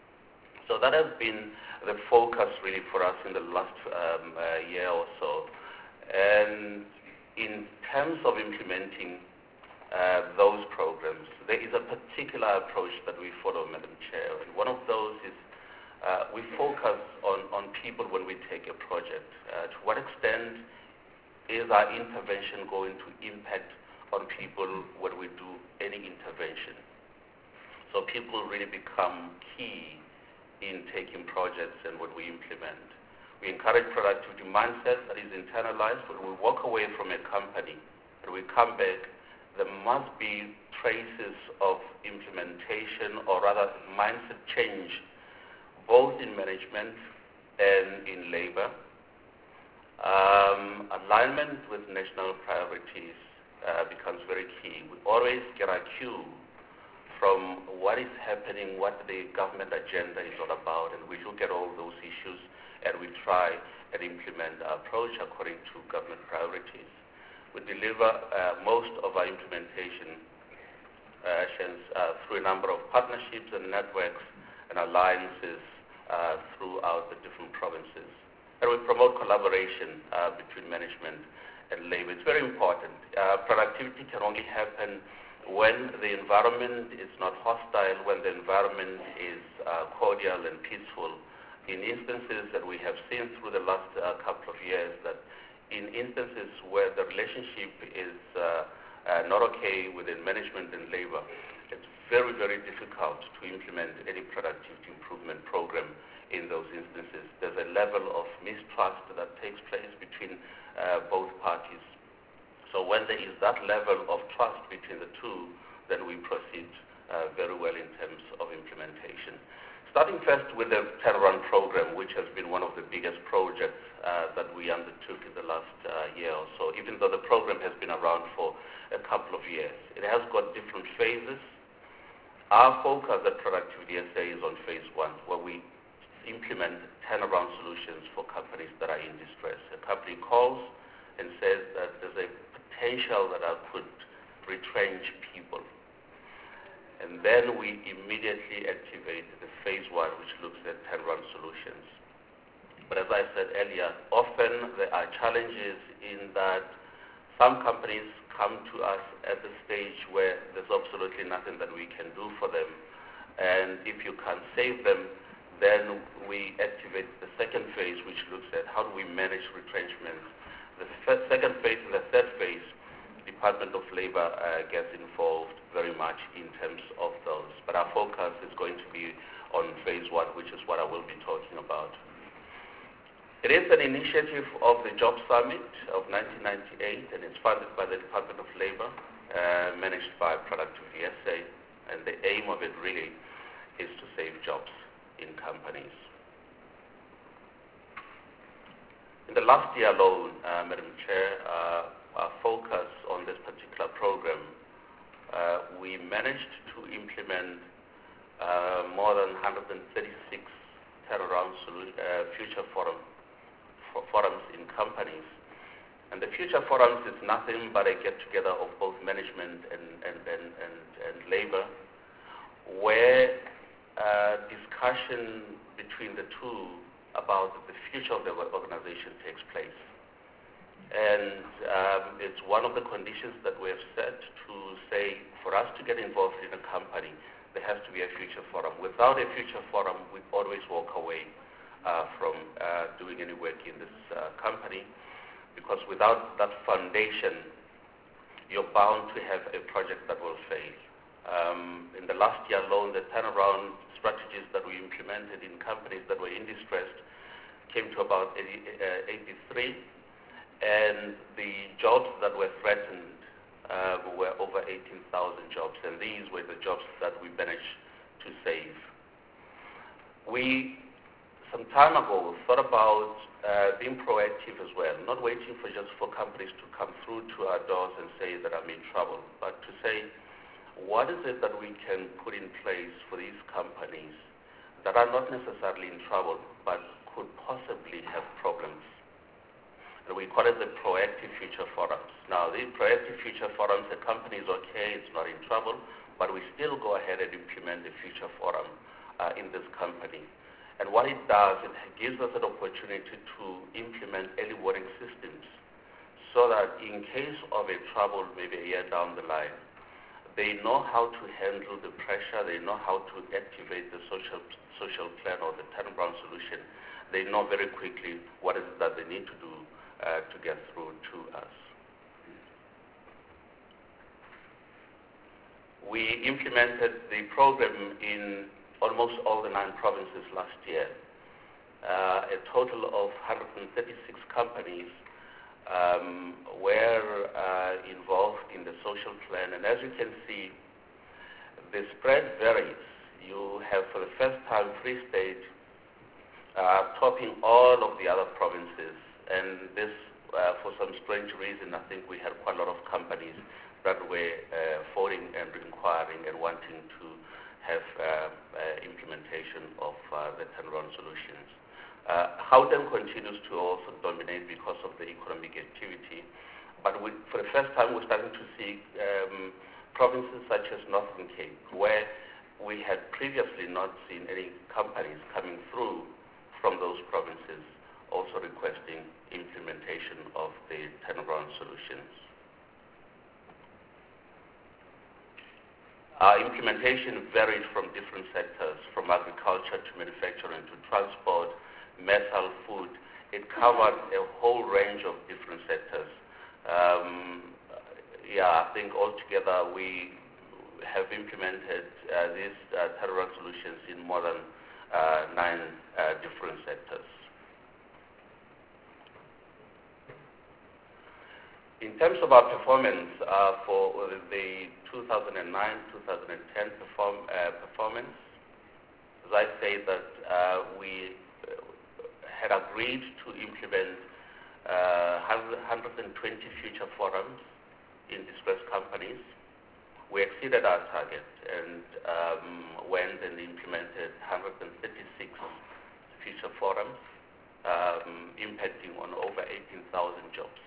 Speaker 9: So that has been the focus really for us in the last um, uh, year or so. And in terms of implementing uh, those programs, there is a particular approach that we follow, Madam Chair. And one of those is uh, we focus on, on people when we take a project. Uh, to what extent is our intervention going to impact on people when we do any intervention? So people really become key in taking projects and when we implement. We encourage productivity mindset that is internalized. When we walk away from a company and we come back, there must be traces of implementation or rather mindset change, both in management and in labor. Um, alignment with national priorities uh, becomes very key. We always get our cue from what is happening, what the government agenda is all about, and we look at all those issues and we try and implement our approach according to government priorities. We deliver uh, most of our implementation uh, actions uh, through a number of partnerships and networks and alliances uh, throughout the different provinces. And we promote collaboration uh, between management and labor. It's very important. Uh, productivity can only happen when the environment is not hostile, when the environment is uh, cordial and peaceful. In instances that we have seen through the last uh, couple of years, that in instances where the relationship is uh, uh, not okay within management and labor, it's very, very difficult to implement any productivity improvement program. In those instances, there's a level of mistrust that takes place between uh, both parties. So when there is that level of trust between the two, then we proceed uh, very well in terms of implementation. Starting first with the turnaround program, which has been one of the biggest projects uh, that we undertook in the last uh, year or so, even though the program has been around for a couple of years. It has got different phases. Our focus at Productivity S A is on phase one, where we implement turnaround solutions for companies that are in distress. A company calls and says that there's a potential that I could retrench people. And then we immediately activate the phase one, which looks at turnaround solutions. But as I said earlier, often there are challenges in that some companies come to us at the stage where there's absolutely nothing that we can do for them. And if you can't save them, then we activate the second phase, which looks at how do we manage retrenchment. The first, second phase and the third phase, the Department of Labor uh, gets involved very much in terms of those. But our focus is going to be on phase one, which is what I will be talking about. It is an initiative of the Job Summit of nineteen ninety-eight, and it's funded by the Department of Labor, uh, managed by Productivity S A, and the aim of it really is to save jobs in companies. in the last year alone, uh, Madam Chair, uh, our focus on this particular program, uh, we managed to implement uh, more than one hundred thirty-six turnaround solu- uh, future forum, for forums in companies. And the future forums is nothing but a get-together of both management and, and, and, and, and labor, where uh, discussion between the two about the future of the organization takes place. And um, it's one of the conditions that we have set to say, for us to get involved in a company, there has to be a future forum. Without a future forum, we always walk away uh, from uh, doing any work in this uh, company, because without that foundation, you're bound to have a project that will fail. Um, in the last year alone, the turnaround strategies that we implemented in companies that were in distress came to about eighty, uh, eighty-three, and the jobs that were threatened uh, were over eighteen thousand jobs, and these were the jobs that we managed to save. We, some time ago, thought about uh, being proactive as well, not waiting for just for companies to come through to our doors and say that I'm in trouble, but to say, what is it that we can put in place for these companies that are not necessarily in trouble, but could possibly have problems? And we call it the proactive future forums. Now, the proactive future forums, the company is okay, it's not in trouble, but we still go ahead and implement the future forum uh, in this company. And what it does, it gives us an opportunity to implement early warning systems so that in case of a trouble maybe a year down the line, they know how to handle the pressure, they know how to activate the social social plan or the turnaround solution. They know very quickly what is it that they need to do uh, to get through to us. We implemented the program in almost all the nine provinces last year. Uh, a total of one hundred thirty-six companies um, were uh, involved in the social plan, and as you can see, the spread varies. You have, for the first time, Free State uh, topping all of the other provinces, and this, uh, for some strange reason, I think we had quite a lot of companies that were uh, phoning and inquiring and wanting to have uh, uh, implementation of uh, the turnaround solutions. Uh, Gauteng continues to also dominate because of the economic activity, but we, for the first time we're starting to see um, provinces such as Northern Cape, where we had previously not seen any companies coming through from those provinces also requesting implementation of the turnaround solutions. Our implementation varied from different sectors, from agriculture to manufacturing to transport, metal, food. It covered a whole range of different sectors. Um, yeah, I think altogether we have implemented uh, these uh, turnaround solutions in more than uh, nine uh, different sectors. In terms of our performance uh, for the two thousand nine to two thousand ten perform, uh, performance, as I say that uh, we had agreed to implement uh, one hundred twenty future forums in distressed companies. We exceeded our target and um, went and implemented one hundred thirty-six future forums, um, impacting on over eighteen thousand jobs.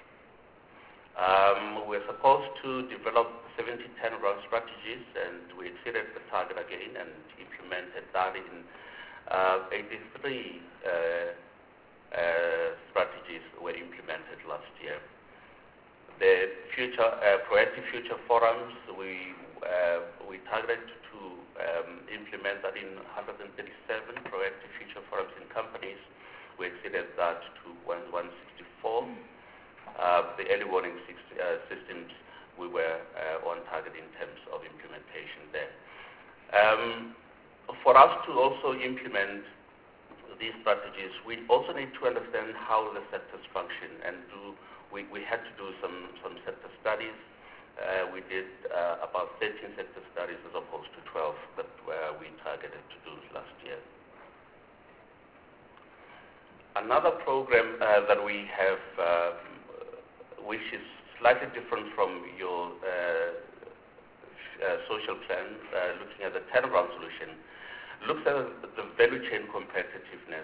Speaker 9: Um, we're supposed to develop seventy turnaround strategies, and we exceeded the target again and implemented that in uh, eighty-three uh, uh, strategies were implemented last year. The future uh, proactive future forums, we uh, we targeted to um, implement that in one hundred thirty-seven proactive future forums in companies. We exceeded that to one hundred sixty-four. Uh, the early warning six, uh, systems, we were uh, on target in terms of implementation there. Um, for us to also implement these strategies, we also need to understand how the sectors function, and do we, we had to do some, some sector studies. Uh, we did uh, about thirteen sector studies as opposed to twelve that uh, we targeted to do last year. another program uh, that we have, uh, which is slightly different from your uh, uh, social plan, uh, looking at the turnaround solution, looks at the value chain competitiveness.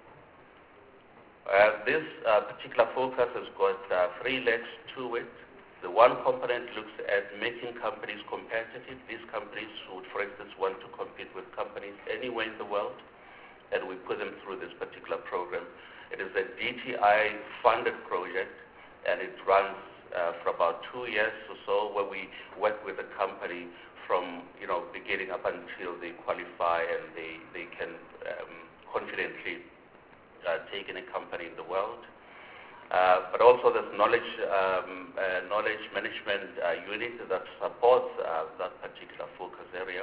Speaker 9: Uh, this uh, particular focus has got uh, three legs to it. The one component looks at making companies competitive. These companies would, for instance, want to compete with companies anywhere in the world, and we put them through this particular program. It is a D T I-funded project, and it runs uh, for about two years or so, where we work with a company from, you know, beginning up until they qualify and they, they can um, confidently uh, take any company in the world. Uh, but also there's knowledge, um, uh, knowledge management uh, unit that supports uh, that particular focus area.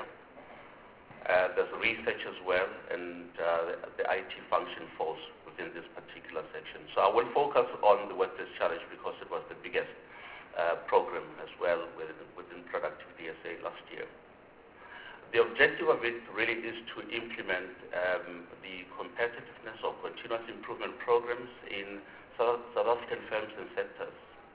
Speaker 9: Uh, there's research as well, and uh, the, the I T function falls within this particular section. So I will focus on the workplace challenge because it was the biggest uh, program as well within, within Productivity S A last year. The objective of it really is to implement um, the competitiveness or continuous improvement programs in South, South African firms and sectors.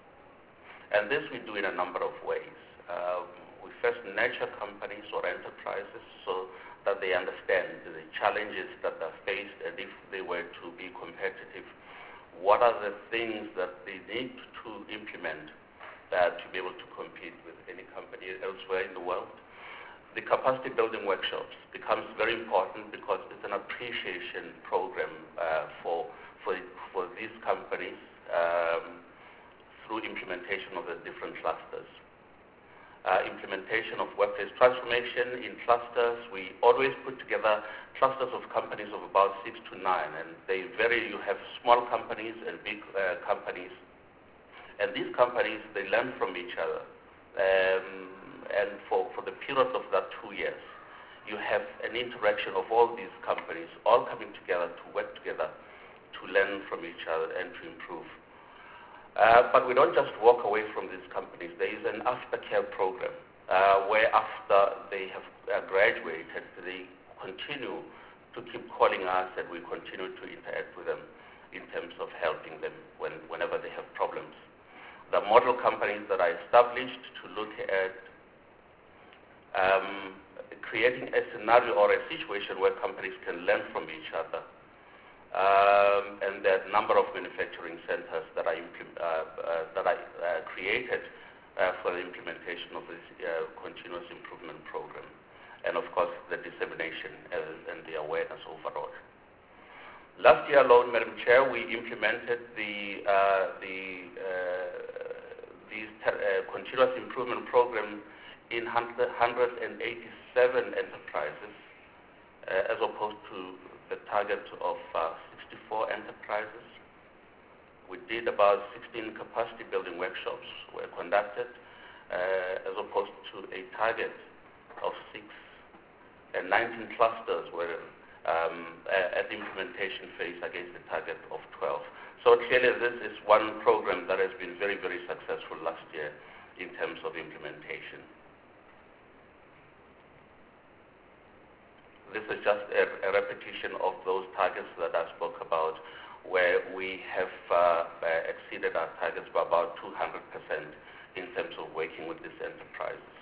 Speaker 9: And this we do in a number of ways. Um, we first nurture companies or enterprises so that they understand the challenges that are faced, and if they were to be competitive, what are the things that they need to implement uh, to be able to compete with any company elsewhere in the world. The capacity building workshops becomes very important because it's an appreciation program uh, for, for, for these companies um, through implementation of the different clusters. Uh, implementation of workplace transformation in clusters. We always put together clusters of companies of about six to nine, and they vary. You have small companies and big uh, companies, and these companies, they learn from each other. Um, and for, for the period of that two years, you have an interaction of all these companies all coming together to work together to learn from each other and to improve. Uh, but we don't just walk away from these companies. There is an aftercare program uh, where after they have uh, graduated, they continue to keep calling us, and we continue to interact with them in terms of helping them when, whenever they have problems. The model companies that are established to look at um, creating a scenario or a situation where companies can learn from each other. Um, and there are a number of manufacturing centers that are, impl- uh, uh, that are uh, created uh, for the implementation of this uh, continuous improvement program. And of course, the dissemination uh, and the awareness overall. Last year alone, Madam Chair, we implemented the, uh, the uh, these ter- uh, continuous improvement program in one hundred eighty-seven enterprises, uh, as opposed to the target of uh, sixty-four enterprises. We did about sixteen capacity building workshops were conducted, uh, as opposed to a target of six, and nineteen clusters were um, at the implementation phase against the target of twelve. So clearly this is one program that has been very, very successful last year in terms of implementation. This is just a, a repetition of those targets that I spoke about, where we have uh, uh, exceeded our targets by about two hundred percent in terms of working with these enterprises.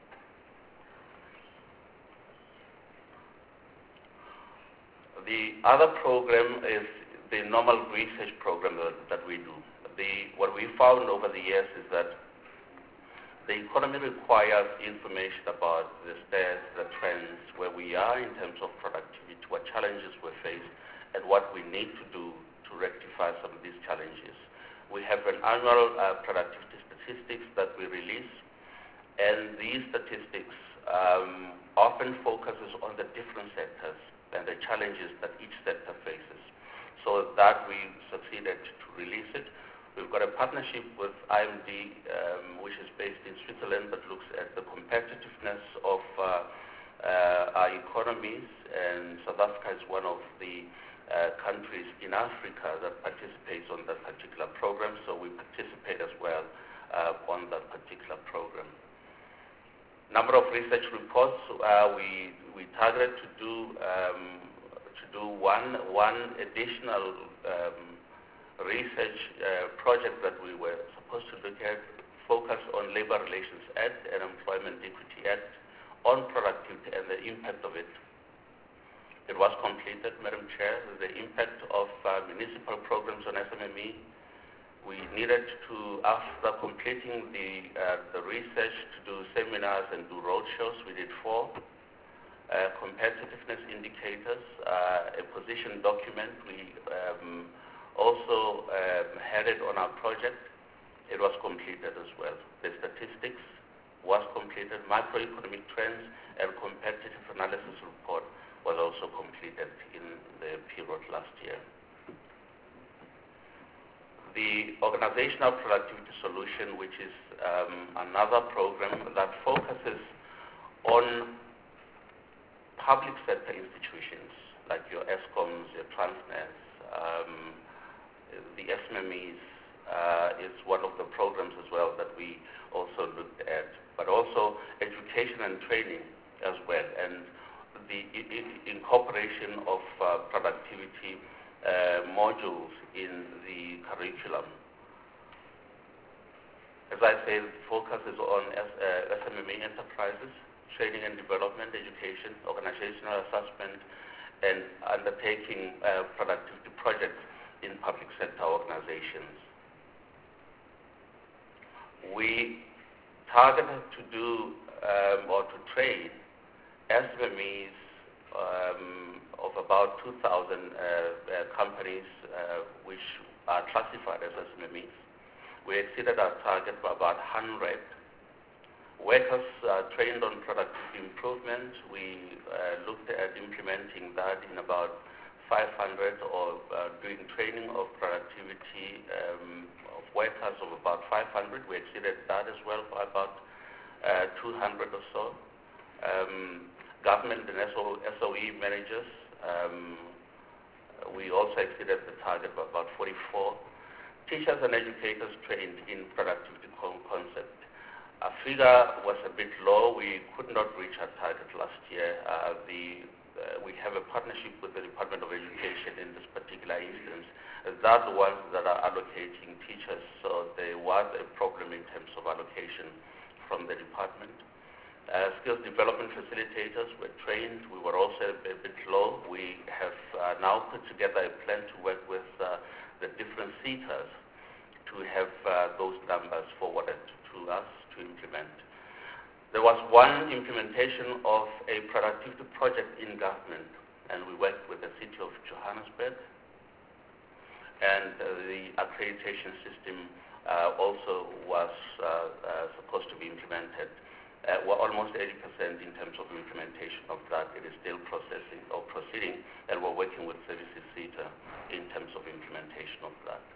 Speaker 9: The other program is the normal research program that, that we do. The, what we found over the years is that the economy requires information about the stats, the trends, where we are in terms of productivity, what challenges we face, and what we need to do to rectify some of these challenges. We have an annual uh, productivity statistics that we release, and these statistics um, often focuses on the different sectors and the challenges that each sector faces. So that we succeeded to release it. We've got a partnership with I M D, um, which is based in Switzerland, but looks at the competitiveness of uh, uh, our economies, and South Africa is one of the uh, countries in Africa that participates on that particular program, so we participate as well uh, on that particular program. Number of research reports, uh, we, we targeted to do, um, to do one one, one additional um, research uh, project that we were supposed to look at focused on Labor Relations Act and Employment Equity Act on productivity and the impact of it. It was completed, Madam Chair, the impact of uh, municipal programs on S M M E. We needed to, after completing the, uh, the research, to do seminars and do roadshows. We did four. Uh, competitiveness indicators, uh, a position document. We um, also um, had it on our project. It was completed as well. The statistics was completed. Macroeconomic trends and competitive analysis report was also completed in the period last year. The Organizational Productivity Solution, which is um, another program that focuses on public sector institutions like your ESCOMs, your Transnets, um, the S M M Es uh, is one of the programs as well that we also looked at, but also education and training as well, and the I I incorporation of uh, productivity uh, modules in the curriculum. As I said, focus is on S, uh, S M M E enterprises, training and development, education, organizational assessment, and undertaking uh, productivity projects in public sector organizations. We targeted to do um, or to train S M M Es um, of about two thousand uh, uh, companies uh, which are classified as S M M Es. We exceeded our target by about one hundred. Workers uh, trained on productivity improvement. We uh, looked at implementing that in about five hundred, or uh, doing training of productivity um, of workers of about five hundred. We exceeded that as well by about uh, two hundred or so. Um, government and S O E managers, um, we also exceeded the target by about forty-four. Teachers and educators trained in productivity concept. Our figure was a bit low. We could not reach our target last year. Uh, the, uh, we have a partnership with the Department of Education in this particular instance. They're the ones that are allocating teachers, so there was a problem in terms of allocation from the department. Uh, skills development facilitators were trained. We were also a, a bit low. We have uh, now put together a plan to work with uh, the different seaters to have uh, those numbers forwarded to us to implement. There was one implementation of a productivity project in government, and we worked with the City of Johannesburg, and uh, the accreditation system uh, also was uh, uh, supposed to be implemented. Uh, we're almost eighty percent in terms of implementation of that. It is still processing or proceeding, and we're working with Services CETA in terms of implementation of that.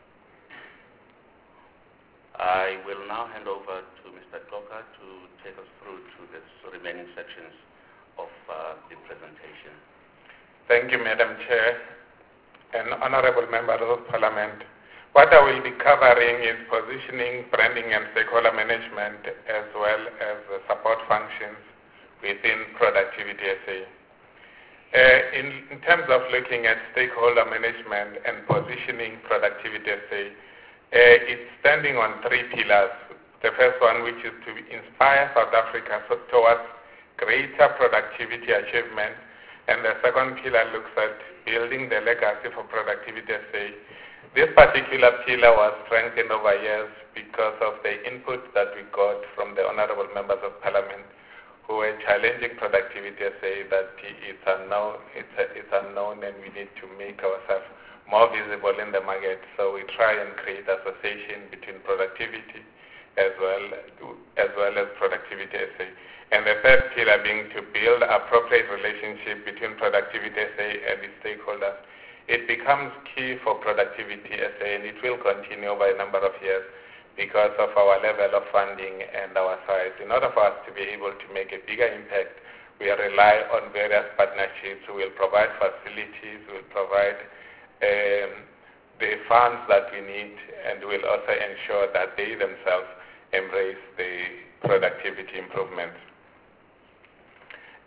Speaker 9: I will now hand over to Mister Koka to take us through to the remaining sections of uh, the presentation.
Speaker 1: Thank you, Madam Chair and honorable members of Parliament. What I will be covering is positioning, branding, and stakeholder management, as well as uh, support functions within Productivity S A. Uh, in, in terms of looking at stakeholder management and positioning Productivity S A, uh, it's standing on three pillars. The first one, which is to inspire South Africa towards greater productivity achievement, and the second pillar looks at building the legacy for Productivity S A. This particular pillar was strengthened over years because of the input that we got from the honorable members of Parliament who were challenging Productivity S A that it's unknown, it's, it's unknown and we need to make ourselves more visible in the market. So we try and create association between productivity as well, as well as Productivity S A. And the third pillar being to build appropriate relationship between Productivity S A and its stakeholders. It becomes key for Productivity S A, and it will continue over a number of years because of our level of funding and our size. In order for us to be able to make a bigger impact, we rely on various partnerships. We will provide facilities, we will provide um, the funds that we need, and we'll also ensure that they themselves embrace the productivity improvements.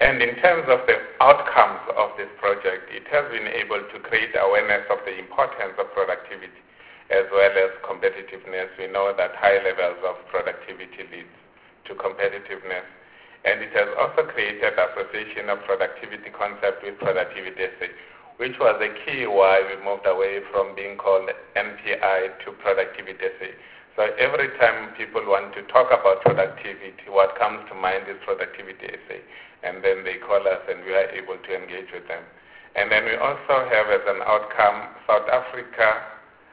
Speaker 6: And in terms of the outcomes of this project, it has been able to create awareness of the importance of productivity as well as competitiveness. We know that high levels of productivity leads to competitiveness. And it has also created association of productivity concept with productivity essay, which was the key why we moved away from being called N P I to productivity essay. So every time people want to talk about productivity, what comes to mind is productivity essay. And then they call us and we are able to engage with them. And then we also have as an outcome, South Africa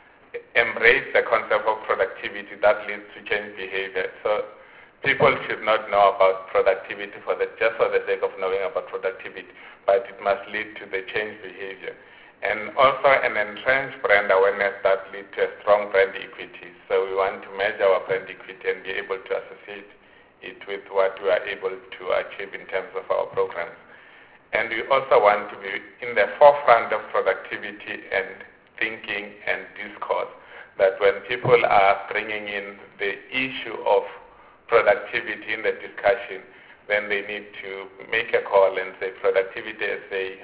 Speaker 6: embrace the concept of productivity that leads to change behavior. So people should not know about productivity for the, just for the sake of knowing about productivity, but it must lead to the change behavior. And also an entrenched brand awareness that leads to a strong brand equity. So we want to measure our brand equity and be able to associate it with what we are able to achieve in terms of our programs. And we also want to be in the forefront of productivity and thinking and discourse, that when people are bringing in the issue of productivity in the discussion, then they need to make a call and say, productivity essay,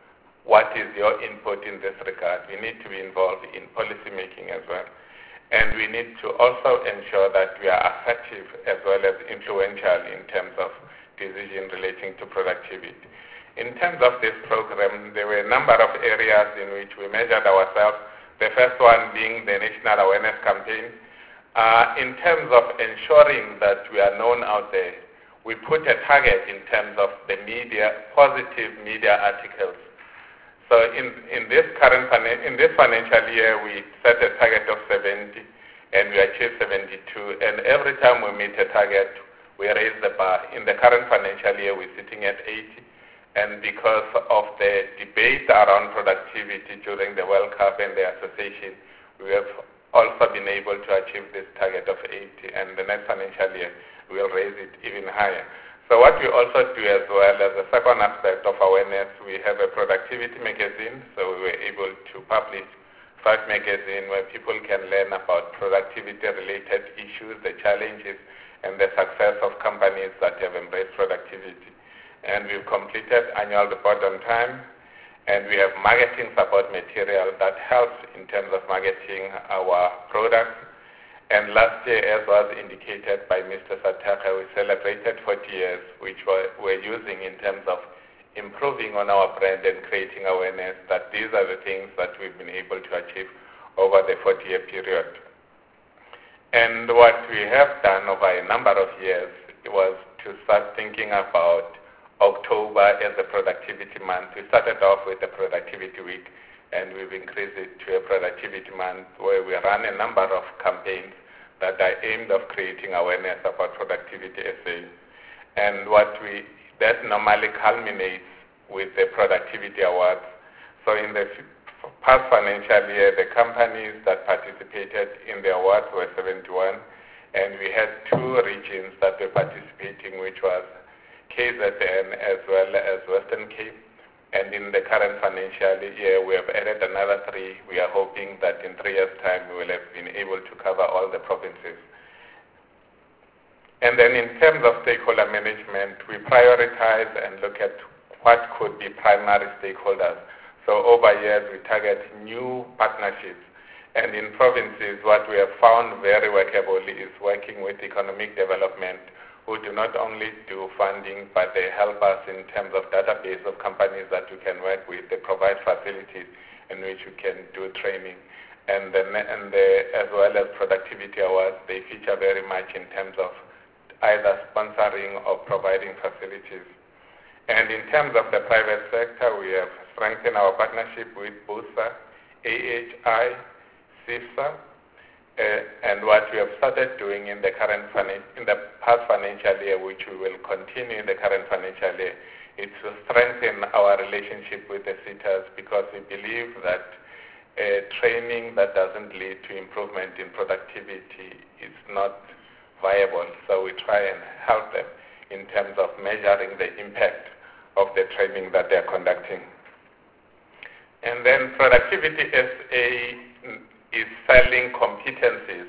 Speaker 6: what is your input in this regard? We need to be involved in policy making as well. And we need to also ensure that we are assertive as well as influential in terms of decision relating to productivity. In terms of this program, there were a number of areas in which we measured ourselves, the first one being the National Awareness Campaign. Uh, in terms of ensuring that we are known out there, we put a target in terms of the media, positive media articles. So in, in this current in this financial year, we set a target of seventy, and we achieved seventy-two. And every time we meet a target, we raise the bar. In the current financial year, we're sitting at eighty. And because of the debate around productivity during the World Cup and the association, we have also been able to achieve this target of eighty. And the next financial year, we'll raise it even higher. So what we also do as well as a second aspect of awareness, we have a productivity magazine. So we were able to publish five magazines where people can learn about productivity-related issues, the challenges, and the success of companies that have embraced productivity. And we've completed annual report on time, and we have marketing support material that helps in terms of marketing our products. And last year, as was indicated by Mister Sataka, we celebrated forty years, which we're, we're using in terms of improving on our brand and creating awareness that these are the things that we've been able to achieve over the forty-year period. And what we have done over a number of years was to start thinking about October as a productivity month. We started off with the productivity week, and we've increased it to a productivity month where we run a number of campaigns that are aimed at creating awareness about productivity essay. And what we, that normally culminates with the productivity awards. So in the past financial year, the companies that participated in the awards were seventy-one, and we had two regions that were participating, which was K Z N as well as Western Cape. And in the current financial year, we have added another three. We are hoping that in three years' time, we will have been able to cover all the provinces. And then in terms of stakeholder management, we prioritize and look at what could be primary stakeholders. So over years, we target new partnerships. And in provinces, what we have found very workable is working with economic development, who do not only do funding, but they help us in terms of database of companies that we can work with. They provide facilities in which we can do training. And, the, and the, as well as productivity awards, they feature very much in terms of either sponsoring or providing facilities. And in terms of the private sector, we have strengthened our partnership with BUSA, A H I, CIFSA, Uh, and what we have started doing in the current in the past financial year, which we will continue in the current financial year, is to strengthen our relationship with the SETAs, because we believe that uh, training that doesn't lead to improvement in productivity is not viable. So we try and help them in terms of measuring the impact of the training that they are conducting. And then productivity as a is selling competencies,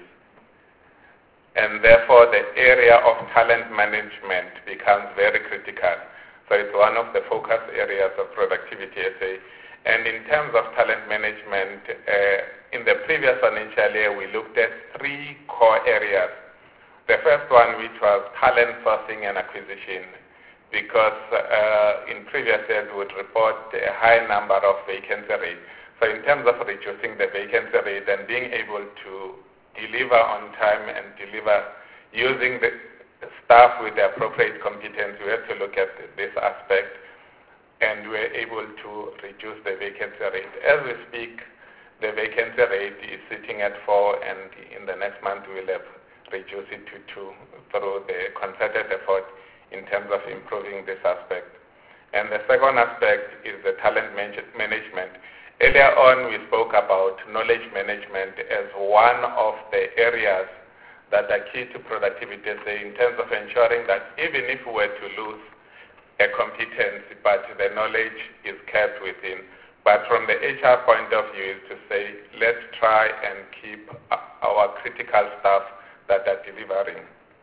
Speaker 6: and therefore the area of talent management becomes very critical.
Speaker 10: So it's one of the focus areas of Productivity S A. And in terms of talent management, uh, in the previous financial year, we looked at three core areas. The first one, which was talent sourcing and acquisition, because uh, in previous years we would report a high number of vacancy rates. So in terms of reducing the vacancy rate and being able to deliver on time and deliver using the staff with the appropriate competence, we had to look at this aspect, and we were able to reduce the vacancy rate. As we speak, the vacancy rate is sitting at four, and in the next month we will have reduced it to two through the concerted effort in terms of improving this aspect. And the second aspect is the talent management. Earlier on, we spoke about knowledge management as one of the areas that are key to productivity in terms of ensuring that even if we were to lose a competence, but the knowledge is kept within. But from the H R point of view is to say, let's try and keep our critical staff that are delivering.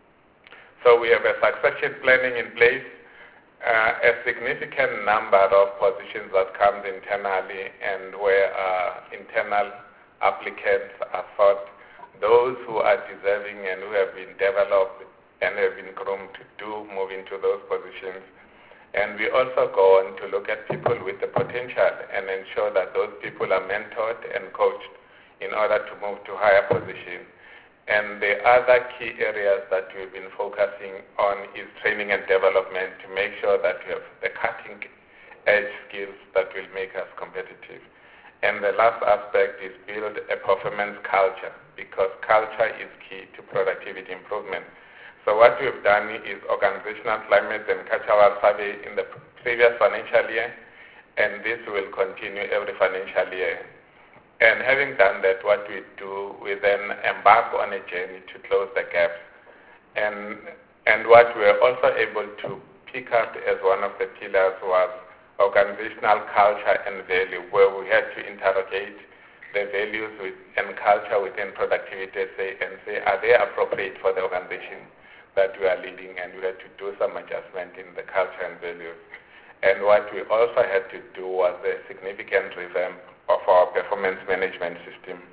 Speaker 10: So we have a succession planning in place, uh, a significant number of positions that comes internally, and where uh, internal applicants are sought, those who are deserving and who have been developed and have been groomed to do move into those positions. And we also go on to look at people with the potential and ensure that those people are mentored and coached in order to move to higher positions. And the other key areas that we've been focusing on is training and development to make sure that we have the cutting edge skills that will make us competitive. And the last aspect is build a performance culture, because culture is key to productivity improvement. So what we've done is organizational climate and cultural survey in the previous financial year, and this will continue every financial year. And having done that, what we do, we then embark on a journey to close the gaps. And, and what we were also able to pick up as one of the pillars was organizational culture and value, where we had to interrogate the values with, and culture within Productivity and say, are they appropriate for the organization that we are leading? And we had to do some adjustment in the culture and values. And what we also had to do was a significant revamp of our performance management system.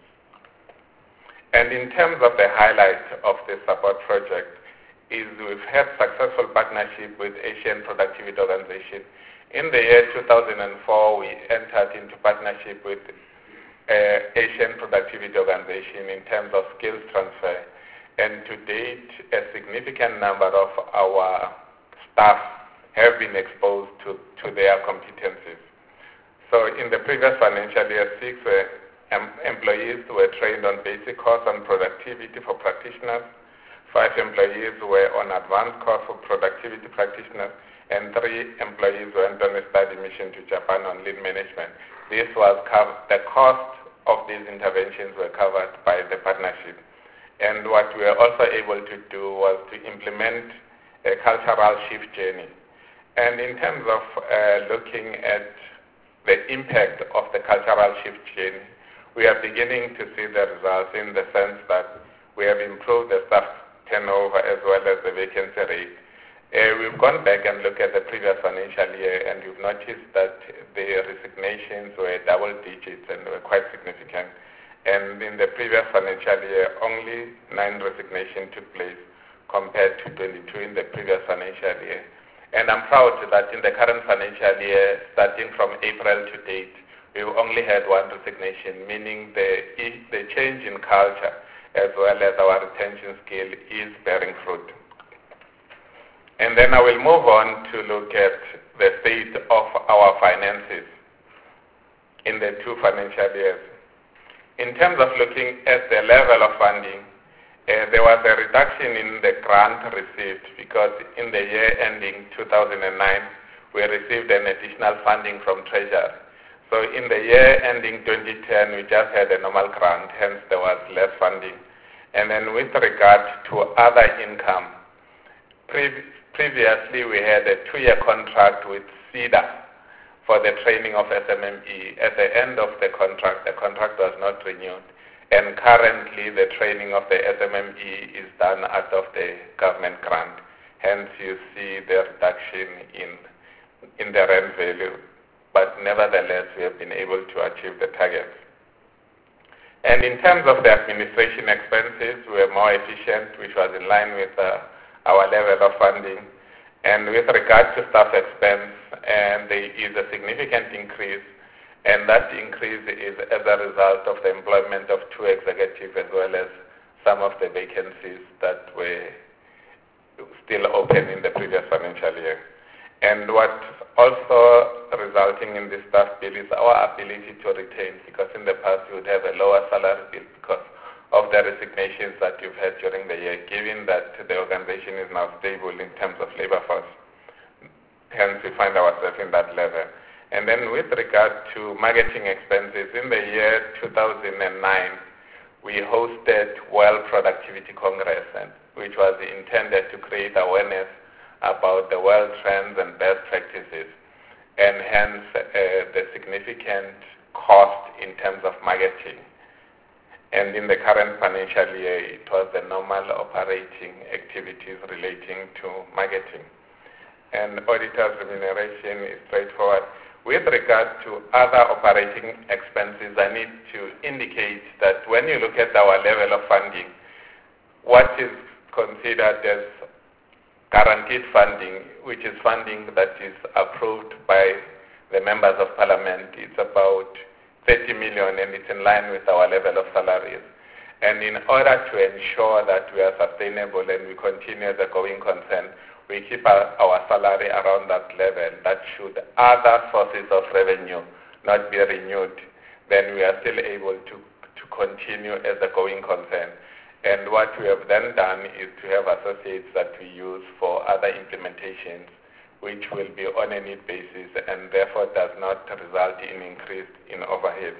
Speaker 10: And in terms of the highlight of the support project is we've had successful partnership with Asian Productivity Organization. In the year two thousand four, we entered into partnership with uh, Asian Productivity Organization in terms of skills transfer. And to date, a significant number of our staff have been exposed to, to their competencies. So in the previous financial year, six uh, em employees were trained on basic course on productivity for practitioners, five employees were on advanced course for productivity practitioners, and three employees went on a study mission to Japan on lean management. This was the cost of these interventions were covered by the partnership. And what we were also able to do was to implement a cultural shift journey. And in terms of uh, looking at the impact of the cultural shift change, we are beginning to see the results in the sense that we have improved the staff turnover as well as the vacancy rate. Uh, we've gone back and looked at the previous financial year, and we've noticed that the resignations were double digits and were quite significant. And in the previous financial year, only nine resignations took place compared to twenty-two in the previous financial year. And I'm proud that in the current financial year, starting from April to date, we've only had one resignation, meaning the, the change in culture as well as our retention skill is bearing fruit. And then I will move on to look at the state of our finances in the two financial years. In terms of looking at the level of funding, Uh, there was a reduction in the grant received because in the year ending two thousand nine, we received an additional funding from Treasury. So in the year ending twenty ten, we just had a normal grant, hence there was less funding. And then with regard to other income, pre- previously we had a two-year contract with SEDA for the training of S M M E. At the end of the contract, the contract was not renewed. And currently, the training of the S M M E is done out of the government grant. Hence, you see the reduction in in the rand value, but nevertheless we have been able to achieve the targets. And in terms of the administration expenses, we were more efficient, which was in line with uh, our level of funding. And with regard to staff expense, and there is a significant increase, and that increase is as a result of the employment of two executives as well as some of the vacancies that were still open in the previous financial year. And what's also resulting in this staff bill is our ability to retain, because in the past you would have a lower salary bill because of the resignations that you've had during the year, given that the organization is now stable in terms of labor force. Hence, we find ourselves in that level. And then with regard to marketing expenses, in the year two thousand nine, we hosted World Productivity Congress, and, which was intended to create awareness about the world trends and best practices, and hence uh, the significant cost in terms of marketing. And in the current financial year, it was the normal operating activities relating to marketing. And auditor's remuneration is straightforward. With regard to other operating expenses, I need to indicate that when you look at our level of funding, what is considered as guaranteed funding, which is funding that is approved by the members of parliament, it's about thirty million, and it's in line with our level of salaries. And in order to ensure that we are sustainable and we continue as a going concern, we keep our, our salary around that level. That should other sources of revenue not be renewed, then we are still able to, to continue as a going concern. And what we have then done is to have associates that we use for other implementations, which will be on a need basis and therefore does not result in increase in overheads.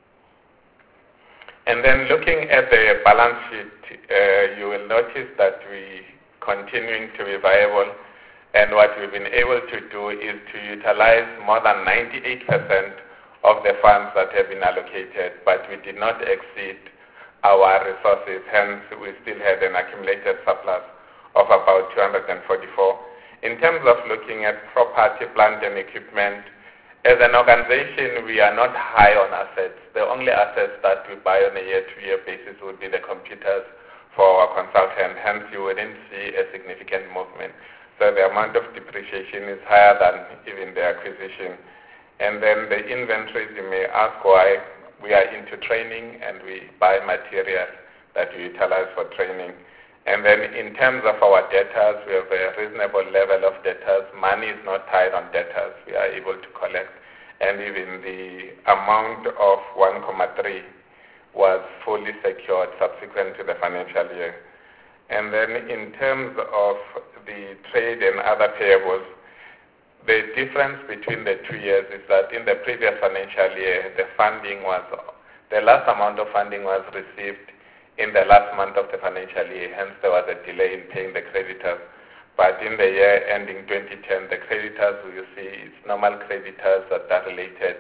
Speaker 10: And then looking at the balance sheet, uh, you will notice that we continuing to be viable, and what we've been able to do is to utilize more than ninety-eight percent of the funds that have been allocated, but we did not exceed our resources, hence we still had an accumulated surplus of about two hundred forty-four. In terms of looking at property, plant and equipment, as an organization we are not high on assets. The only assets that we buy on a year-to-year basis would be the computers for our consultant, hence you wouldn't see a significant movement. So the amount of depreciation is higher than even the acquisition. And then the inventories, you may ask why. We are into training and we buy material that we utilize for training. And then in terms of our debtors, we have a reasonable level of debtors. Money is not tied on debtors. We are able to collect. And even the amount of one point three was fully secured subsequent to the financial year. And then in terms of the trade and other payables, the difference between the two years is that in the previous financial year, the funding was, the last amount of funding was received in the last month of the financial year, hence there was a delay in paying the creditors. But in the year ending twenty ten, the creditors, you see, it's normal creditors that are related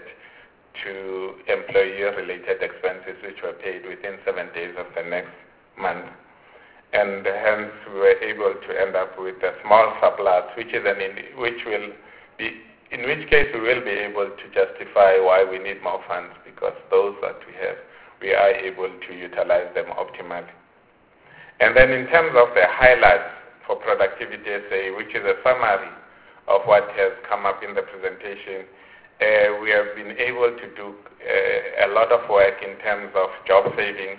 Speaker 10: to employee-related expenses which were paid within seven days of the next month. And hence we were able to end up with a small surplus, which is an indi- which will be, in which case we will be able to justify why we need more funds, because those that we have, we are able to utilize them optimally. And then in terms of the highlights for Productivity S A, which is a summary of what has come up in the presentation, Uh, we have been able to do uh, a lot of work in terms of job savings.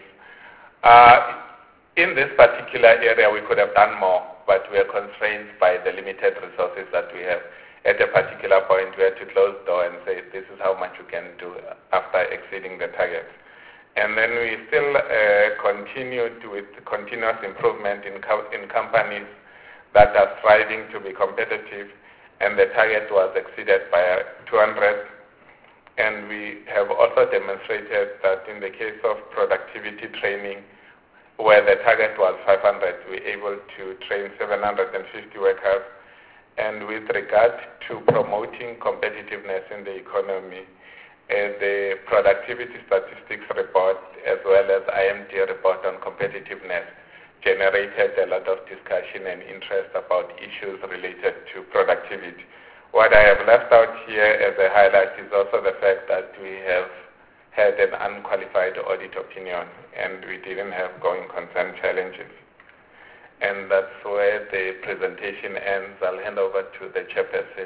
Speaker 10: Uh, in this particular area, we could have done more, but we are constrained by the limited resources that we have. At a particular point, we had to close the door and say, this is how much we can do after exceeding the targets. And then we still uh, continued with continuous improvement in, co- in companies that are striving to be competitive, and the target was exceeded by two hundred. And we have also demonstrated that in the case of productivity training, where the target was five hundred, we were able to train seven hundred fifty workers. And with regard to promoting competitiveness in the economy, uh, the productivity statistics report as well as I M D report on competitiveness generated a lot of discussion and interest about issues related to productivity. What I have left out here as a highlight is also the fact that we have had an unqualified audit opinion and we didn't have going concern challenges. And that's where the presentation ends. I'll hand over to the chairperson.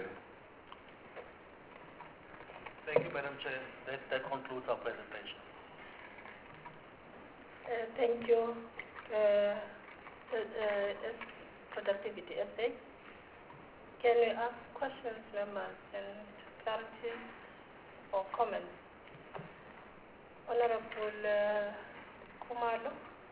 Speaker 8: Thank you, Madam Chair. That, that concludes our presentation.
Speaker 2: Uh, thank you. Uh, uh, uh, productivity essay. Can we ask questions, members, and clarity or comments? Honorable uh, Kumalo.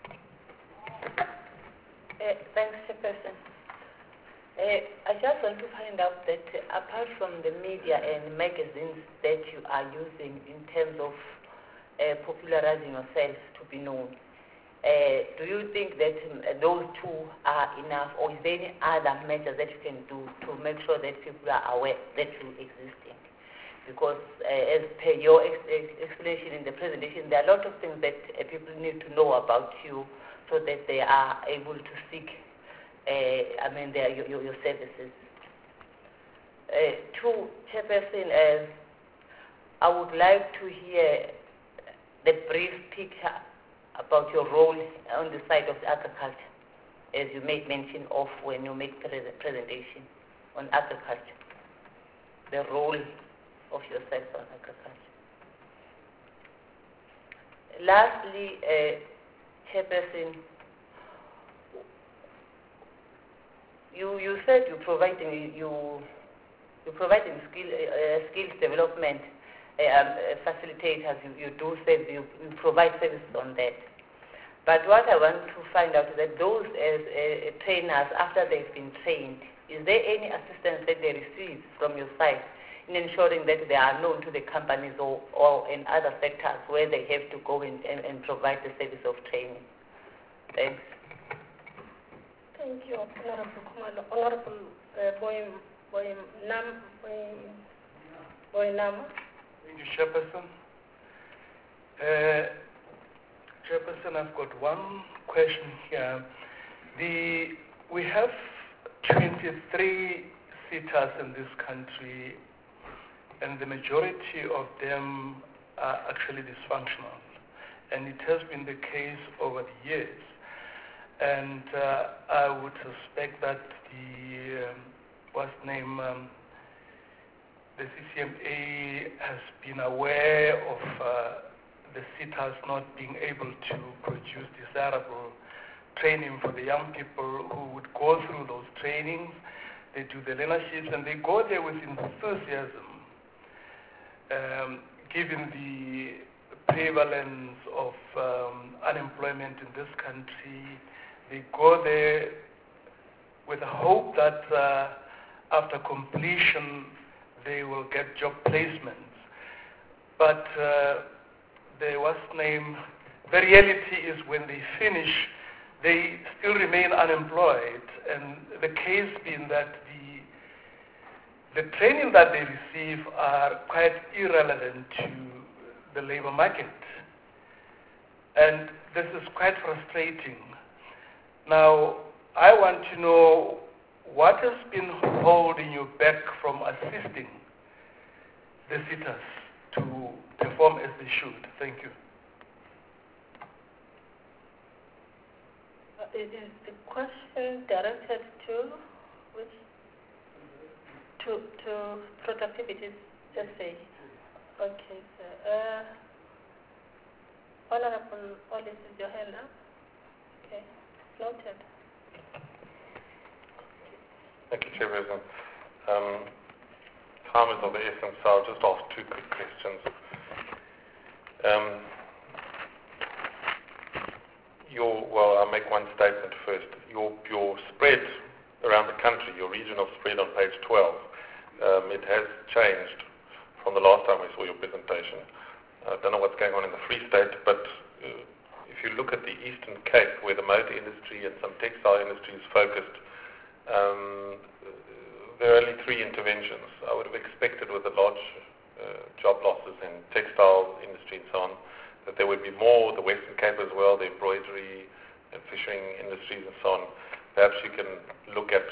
Speaker 5: Uh, thanks, Chairperson. Uh, I just want to find out that uh, apart from the media and magazines that you are using in terms of uh, popularizing yourself to be known, uh, do you think that um, those two are enough, or is there any other measures that you can do to make sure that people are aware that you existing? Because uh, as per your ex explanation in the presentation, there are a lot of things that uh, people need to know about you so that they are able to seek, uh, I mean, their, your, your services. Uh, two, Chairperson, uh, I would like to hear the brief picture about your role on the side of the agriculture, as you made mention of when you make the presentation on agriculture, the role of yourself on agriculture. Lastly, uh, Chairperson, you you said you providing you you providing skill uh, skills development uh, um, uh, facilitators. You, you do say you, you provide services on that. But what I want to find out is that those as uh, trainers, after they've been trained, is there any assistance that they receive from your side in ensuring that they are known to the companies or, or in other sectors where they have to go in and, and provide the service of training? Thanks.
Speaker 2: Thank you, Honorable Kumalo. Honorable uh, Boy, Boy, Nam, Boy, Boy Nama.
Speaker 11: Thank you, Chairperson. Uh, Chairperson, I've got one question here. The, we have twenty-three sitters in this country, and the majority of them are actually dysfunctional. And it has been the case over the years. And uh, I would suspect that the, um, what's name, um, the C C M A has been aware of uh, the sitters not being able to produce desirable training for the young people who would go through those trainings. They do the learnerships and they go there with enthusiasm. Um, given the prevalence of um, unemployment in this country, they go there with the hope that uh, after completion they will get job placements. But uh, the what's name, the reality is when they finish, they still remain unemployed, and the case being that the the training that they receive are quite irrelevant to the labor market. And this is quite frustrating. Now, I want to know what has been holding you back from assisting the sitters to perform as they should. Thank you.
Speaker 2: Uh, is the question directed to which? To, to productivity essay. Okay, sir. Uh, Honorable Olis, is your hand up? Okay, noted.
Speaker 12: Thank you, Chairperson. Um, time is of the essence, so I'll just ask two quick questions. Um, your, well, I'll make one statement first. Your, your spread around the country, your regional spread on page twelve, um, it has changed from the last time we saw your presentation. I don't know what's going on in the Free State, but uh, if you look at the Eastern Cape, where the motor industry and some textile industry is focused, um, there are only three interventions. I would have expected with the large uh, job losses in textile industry and so on, that there would be more, the Western Cape as well, the embroidery and fishing industries and so on. Perhaps you can look at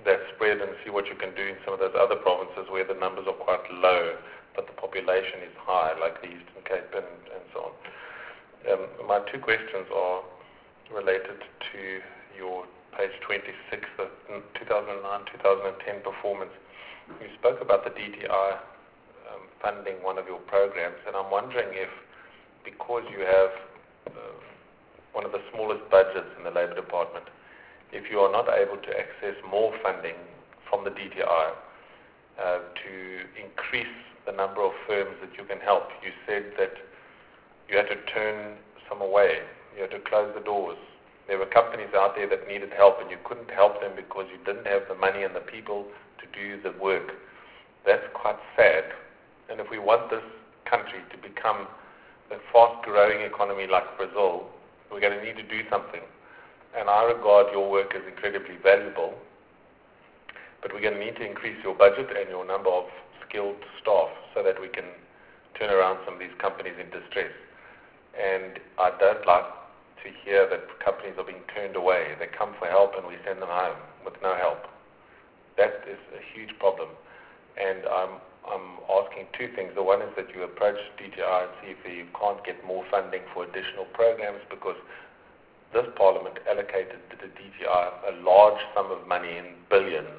Speaker 12: that spread and see what you can do in some of those other provinces where the numbers are quite low, but the population is high, like the Eastern Cape and, and so on. Um, my two questions are related to your page twenty-six, the two thousand nine to two thousand ten performance. You spoke about the D T I um, funding one of your programs, and I'm wondering if, because you have uh, one of the smallest budgets in the Labour Department, if you are not able to access more funding from the D T I uh, to increase the number of firms that you can help. You said that you had to turn some away. You had to close the doors. There were companies out there that needed help, and you couldn't help them because you didn't have the money and the people to do the work. That's quite sad. And if we want this country to become a fast-growing economy like Brazil, we're going to need to do something. And I regard your work as incredibly valuable, but we're going to need to increase your budget and your number of skilled staff so that we can turn around some of these companies in distress. And I don't like to hear that companies are being turned away. They come for help and we send them home with no help. That is a huge problem. And I'm, I'm asking two things. The one is that you approach D T I and see if you can't get more funding for additional programs, because this Parliament allocated to the D T I a large sum of money in billions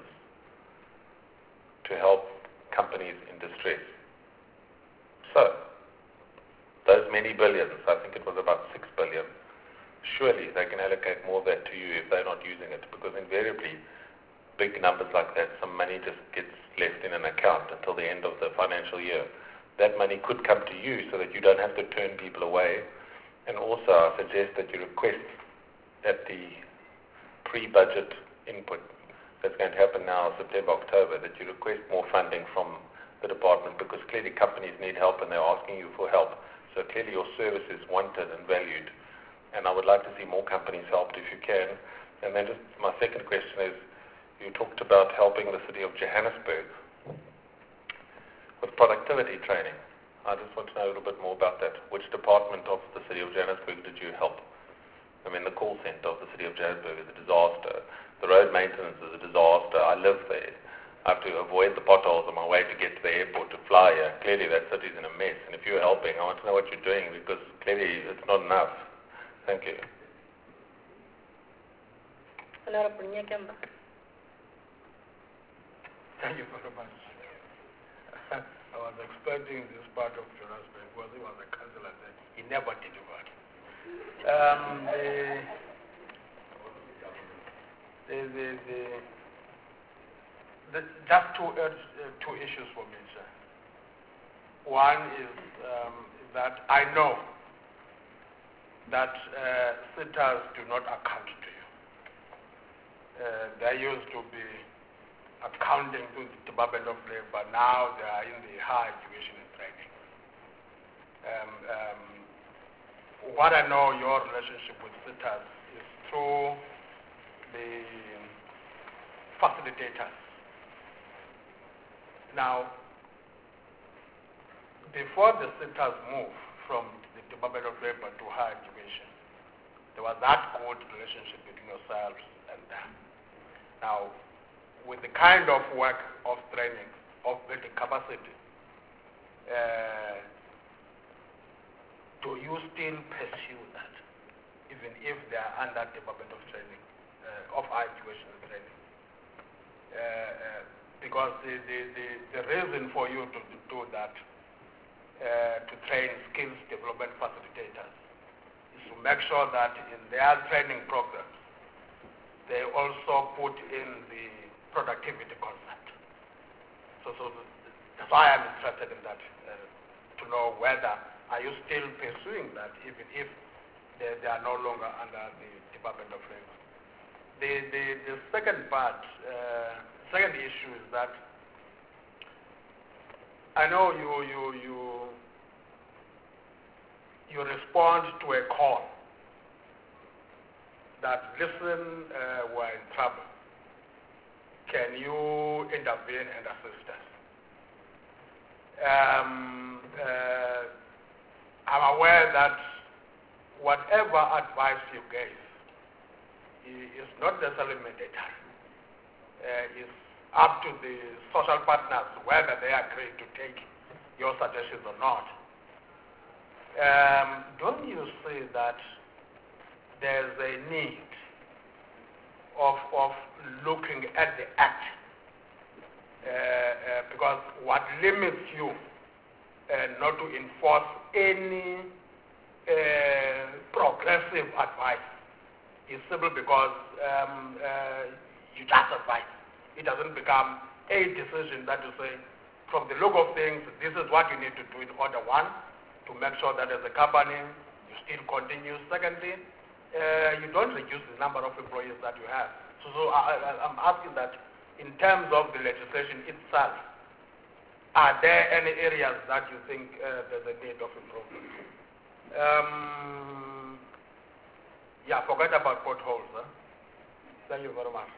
Speaker 12: to help companies in distress. So, those many billions, I think it was about six billion, surely they can allocate more of that to you if they're not using it, because invariably, big numbers like that, some money just gets left in an account until the end of the financial year. That money could come to you so that you don't have to turn people away. And also, I suggest that you request at the pre-budget input that's going to happen now, September, October, that you request more funding from the department, because clearly companies need help and they're asking you for help. So clearly your service is wanted and valued. And I would like to see more companies helped if you can. And then just my second question is, you talked about helping the city of Johannesburg with productivity training. I just want to know a little bit more about that. Which department of the city of Johannesburg did you help? I mean, the call center of the city of Johannesburg is a disaster. The road maintenance is a disaster. I live there. I have to avoid the potholes on my way to get to the airport to fly here. Clearly that city's in a mess. And if you're helping, I want to know what you're doing, because clearly it's not enough. Thank you.
Speaker 2: Honorable Nyakemba.
Speaker 3: Thank you very much. I was expecting this part of Johannesburg because he was a councillor there. He never delivered. Um, the, the, the, the, the, just two, uh, two issues for me, sir. One is um, that I know that uh, sitters do not account to you. Uh, there used to be accounting to the Department of Labor. Now they are in the higher education and training. Um, um, what I know your relationship with sitters is through the facilitators. Now, before the sitters moved from the Department of Labor to higher education, there was that good relationship between yourselves and them. Now, with the kind of work of training, of building capacity, uh, do you still pursue that, even if they are under Department of Training, uh, of higher education and training? Uh, uh, because the, the, the, the reason for you to, to do that, uh, to train skills development facilitators, is to make sure that in their training programs, they also put in the productivity concept. So, so that's why I'm interested in that, uh, to know whether are you still pursuing that, even if they, they are no longer under the Department of Labor. The, the, the second part, uh, second issue is that I know you, you, you, you respond to a call that, listen, uh, we're in trouble. Can you intervene and assist us? Um, uh, I'm aware that whatever advice you gave is not necessarily mandatory. uh, is up to the social partners whether they agree to take your suggestions or not. Um, don't you see that there's a need of, of looking at the act? Uh, uh, because what limits you uh, not to enforce any uh, progressive advice is simply because um, uh, you just advise. It doesn't become a decision that you say, from the look of things, this is what you need to do in order, one, to make sure that as a company you still continue. Secondly, uh, you don't reduce the number of employees that you have. So, so I, I, I'm asking that in terms of the legislation itself, are there any areas that you think uh, there's a need of improvement? Um, yeah, forget about potholes. Huh? Thank you very much.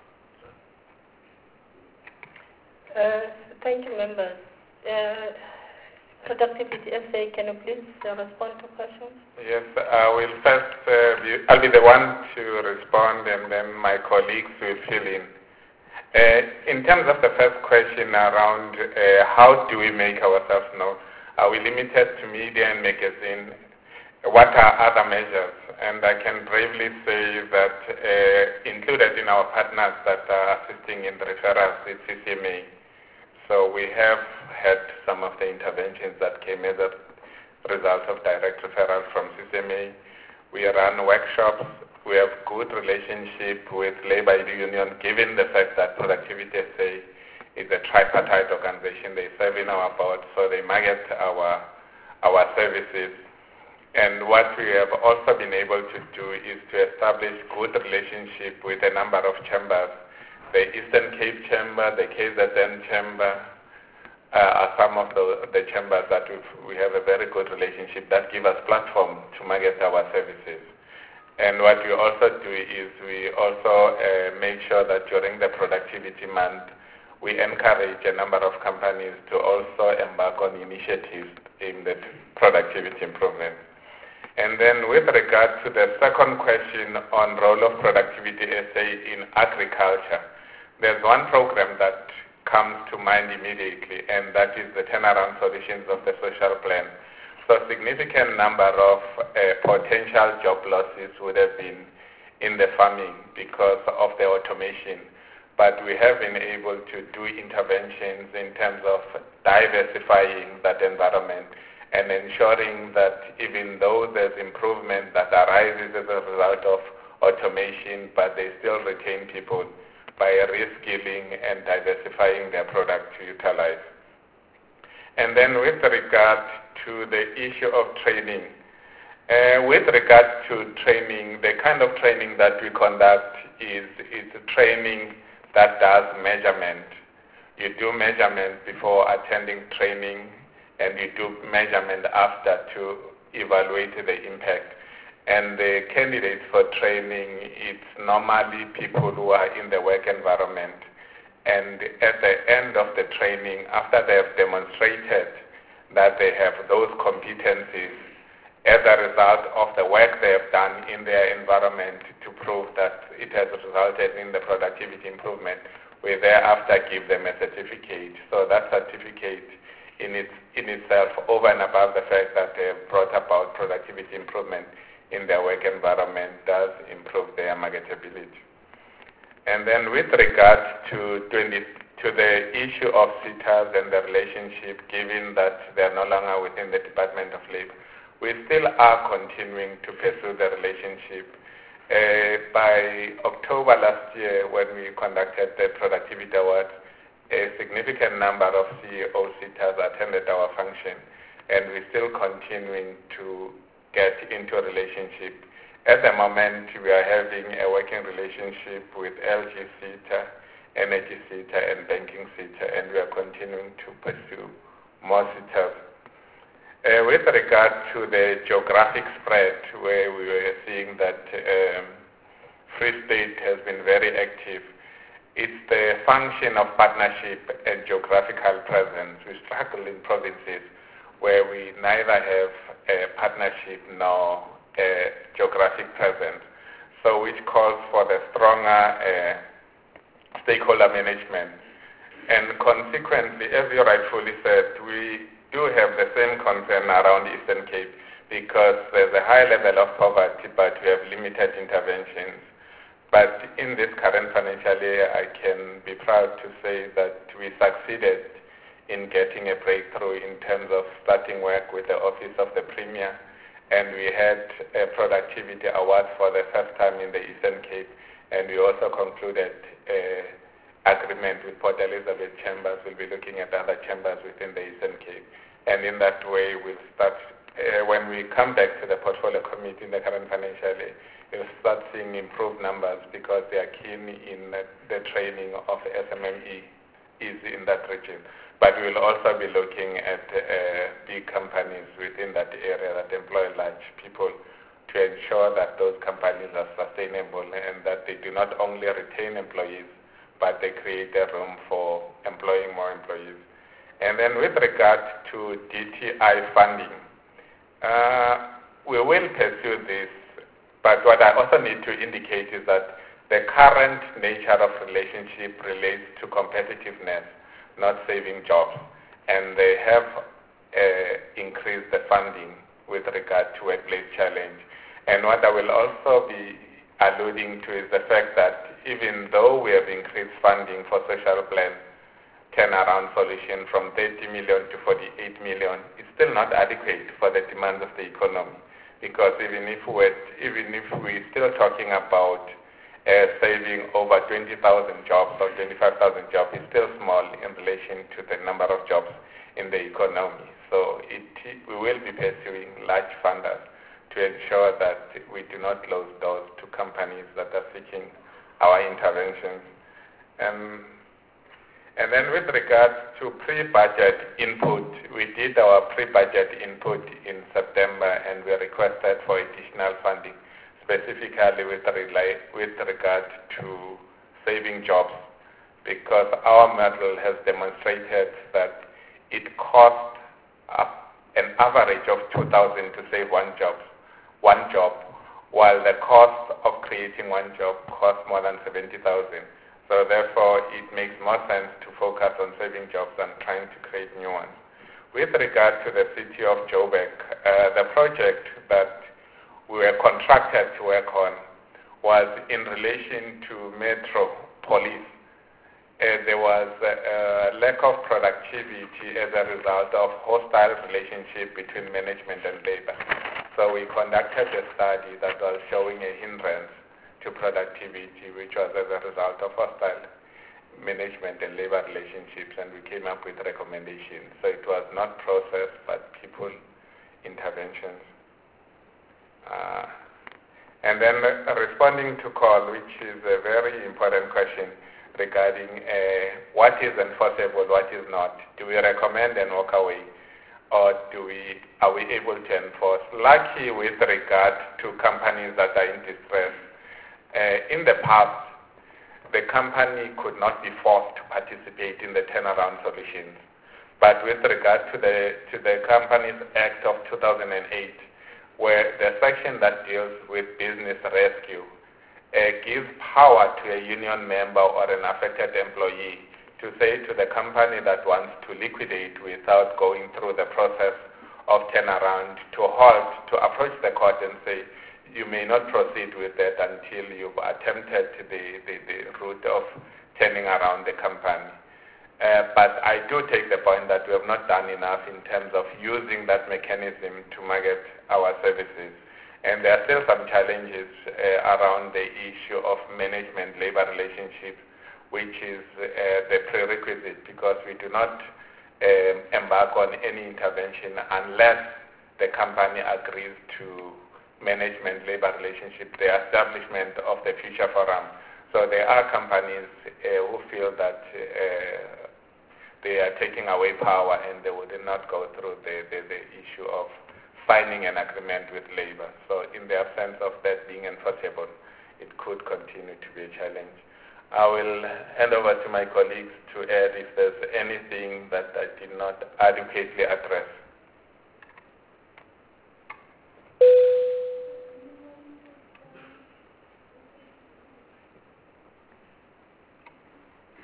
Speaker 2: Uh, thank you, members. Uh, Productivity S A, can you please uh, respond to questions?
Speaker 10: Yes, I will first, uh, be, I'll be the one to respond and then my colleagues will fill in. Uh, in terms of the first question around uh, how do we make ourselves known, are we limited to media and magazine? What are other measures? And I can bravely say that uh, included in our partners that are assisting in the referrals is C C M A. So we have had some of the interventions that came as a result of direct referral from C C M A. We run workshops. We have good relationship with labor union, given the fact that Productivity S A is a tripartite organization. They serve in our board, so they market our, our services. And what we have also been able to do is to establish good relationship with a number of chambers. The Eastern Cape Chamber, the K Z N Chamber uh, are some of the, the chambers that we've, we have a very good relationship that give us platform to market our services. And what we also do is we also uh, make sure that during the productivity month, we encourage a number of companies to also embark on initiatives in the productivity improvement. And then with regard to the second question on role of Productivity S A in agriculture, there's one program that comes to mind immediately, and that is the turnaround solutions of the social plan. So a significant number of uh, potential job losses would have been in the farming because of the automation. But we have been able to do interventions in terms of diversifying that environment and ensuring that even though there's improvement that arises as a result of automation, but they still retain people by reskilling and diversifying their product to utilize. And then with regard to the issue of training, uh, with regard to training, the kind of training that we conduct is, is training that does measurement. You do measurement before attending training, and you do measurement after to evaluate the impact. And the candidates for training, it's normally people who are in the work environment. And at the end of the training, after they have demonstrated that they have those competencies as a result of the work they have done in their environment to prove that it has resulted in the productivity improvement, we thereafter give them a certificate. So that certificate in, its, in itself, over and above the fact that they have brought about productivity improvement in their work environment, does improve their marketability. And then with regard to, twenty, to the issue of SETAs and the relationship, given that they are no longer within the Department of Labor, we still are continuing to pursue the relationship. Uh, by October last year, when we conducted the Productivity Awards, a significant number of C E O SETAs attended our function, and we're still continuing to get into a relationship. At the moment, we are having a working relationship with L G SETA, Energy SETA, and Banking SETA, and we are continuing to pursue more SETAs. Uh, with regard to the geographic spread, where we were seeing that um, Free State has been very active, it's the function of partnership and geographical presence. We struggle in provinces where we neither have a partnership nor a geographic presence, so which calls for the stronger uh, stakeholder management. And consequently, as you rightfully said, we do have the same concern around Eastern Cape because there's a high level of poverty, but we have limited interventions. But in this current financial year, I can be proud to say that we succeeded in getting a breakthrough in terms of starting work with the Office of the Premier, and we had a productivity award for the first time in the Eastern Cape, and we also concluded a agreement with Port Elizabeth Chambers. We'll be looking at other chambers within the Eastern Cape. And in that way, we'll start, uh, when we come back to the portfolio committee in the current financial year, we'll start seeing improved numbers because they are keen in uh, the training of S M M E is in that region. But we'll also be looking at uh, big companies within that area that employ large people to ensure that those companies are sustainable and that they do not only retain employees, but they create a room for employing more employees. And then with regard to D T I funding, uh, we will pursue this, but what I also need to indicate is that the current nature of relationship relates to competitiveness, not saving jobs. And they have uh, increased the funding with regard to workplace challenge. And what I will also be alluding to is the fact that even though we have increased funding for social plan turnaround solution from thirty million to forty-eight million, it's still not adequate for the demands of the economy. Because even if we're, even if we're still talking about uh, saving over twenty thousand jobs or twenty-five thousand jobs, it's still small in relation to the number of jobs in the economy. So it, we will be pursuing large funders to ensure that we do not close doors to companies that are seeking our interventions. Um, and then with regards to pre-budget input, we did our pre-budget input in September and we requested for additional funding, specifically with, relay, with regard to saving jobs, because our model has demonstrated that it costs uh, an average of two thousand to save one job, one job, while the cost of creating one job costs more than seventy thousand. So therefore, it makes more sense to focus on saving jobs than trying to create new ones. With regard to the city of Joburg, uh, the project that we were contracted to work on was in relation to Metro Police. Uh, there was a, a lack of productivity as a result of hostile relationship between management and labor. So we conducted a study that was showing a hindrance to productivity, which was as a result of hostile management and labor relationships, and we came up with recommendations. So it was not process, but people interventions. Uh, and then uh, responding to call, which is a very important question regarding uh, what is enforceable, what is not. Do we recommend and walk away, or do we are we able to enforce? Lucky with regard to companies that are in distress. Uh, in the past, the company could not be forced to participate in the turnaround solutions. But with regard to the to the Companies Act of two thousand eight, where the section that deals with business rescue uh, gives power to a union member or an affected employee to say to the company that wants to liquidate without going through the process of turnaround, to halt, to approach the court and say, you may not proceed with that until you've attempted the, the, the route of turning around the company. Uh, but I do take the point that we have not done enough in terms of using that mechanism to market our services. And there are still some challenges uh, around the issue of management-labor relationship, which is uh, the prerequisite, because we do not um, embark on any intervention unless the company agrees to management-labor relationship, the establishment of the Future Forum. So there are companies uh, who feel that uh, they are taking away power and they would not go through the, the, the issue of signing an agreement with labor. So in the absence of that being enforceable, it could continue to be a challenge. I will hand over to my colleagues to add if there's anything that I did not adequately address.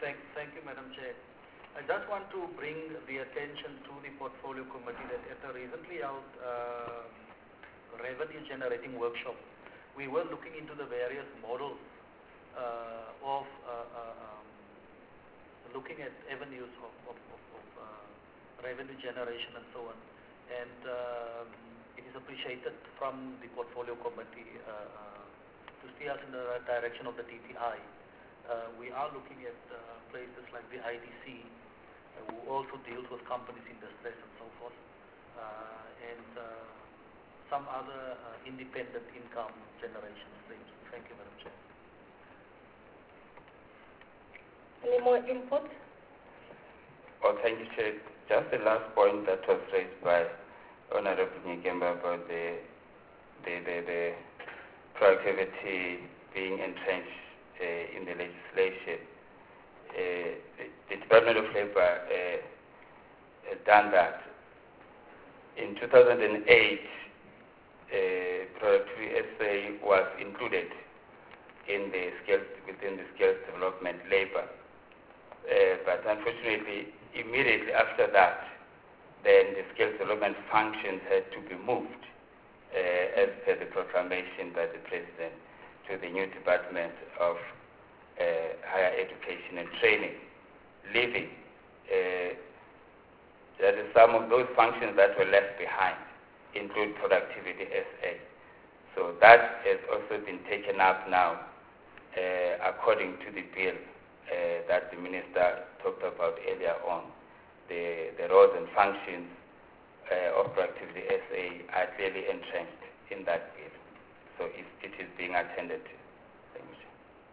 Speaker 8: Thank, thank you, Madam Chair. I just want to bring the attention to the Portfolio Committee that at a recently held uh, revenue generating workshop, we were looking into the various models uh, of uh, uh, um, looking at avenues of, of, of, of uh, revenue generation and so on. And um, it is appreciated from the Portfolio Committee uh, uh, to steer us in the direction of the T T I. Uh, we are looking at uh, places like the I D C, uh, who also deals with companies in distress and so forth, uh, and uh, some other uh, independent income generation streams. Thank you, Madam Chair.
Speaker 2: Any more input?
Speaker 13: Oh, thank you, Chair. Just the last point that was raised by Honorable Nyikemba about the, the, the, the proactivity being entrenched uh, in the legislation. Uh, the, the Department of Labor uh, has done that. In two thousand eight, uh, Productivity S A was included in the skills, within the skills development labor. Uh, but unfortunately, immediately after that, then the skills development functions had to be moved, uh, as per the proclamation by the President, to the new Department of uh, Higher Education and Training, leaving uh, that is some of those functions that were left behind include Productivity S A. So that has also been taken up now uh, according to the bill uh, that the Minister talked about earlier on. The, the roles and functions uh, of Productivity S A are clearly entrenched in that bill. So it, it is being attended to. Thank you.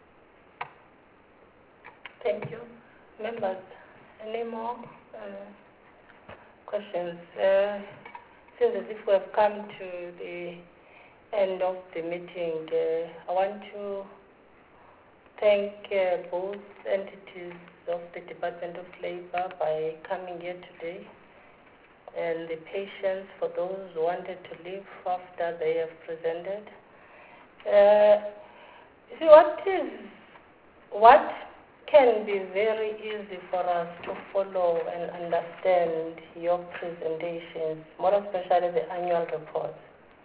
Speaker 2: Thank you. Members, any more uh, questions? Uh, seems as if we have come to the end of the meeting. Uh, I want to thank uh, both entities of the Department of Labor by coming here today, and the patience for those who wanted to leave after they have presented. Uh, see, what is, what can be very easy for us to follow and understand your presentations, more especially the annual reports.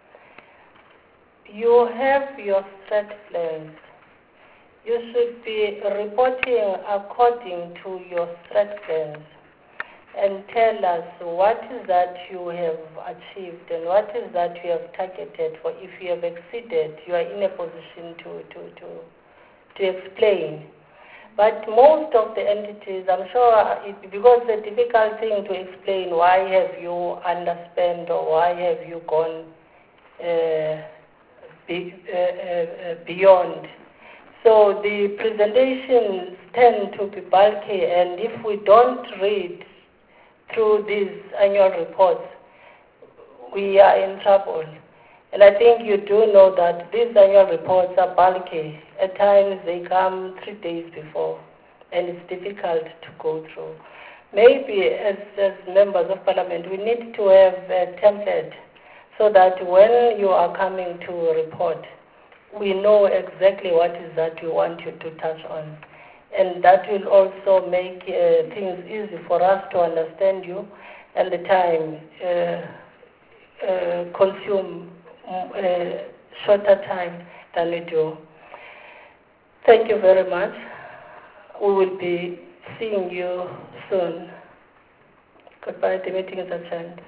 Speaker 2: You have your strat plans. You should be reporting according to your strat plans and tell us what is that you have achieved and what is that you have targeted for. If you have exceeded, you are in a position to, to, to, to explain. But most of the entities, I'm sure, it, because the difficult thing to explain why have you underspent or why have you gone uh, be, uh, uh, beyond. So the presentations tend to be bulky, and if we don't read through these annual reports, we are in trouble. And I think you do know that these annual reports are bulky. At times they come three days before, and it's difficult to go through. Maybe as, as members of parliament, we need to have a template so that when you are coming to report, we know exactly what is that we want you to touch on. And that will also make uh, things easy for us to understand you, and the time uh, uh, consume uh, shorter time than we do. Thank you very much. We will be seeing you soon. Goodbye. The meeting is adjourned.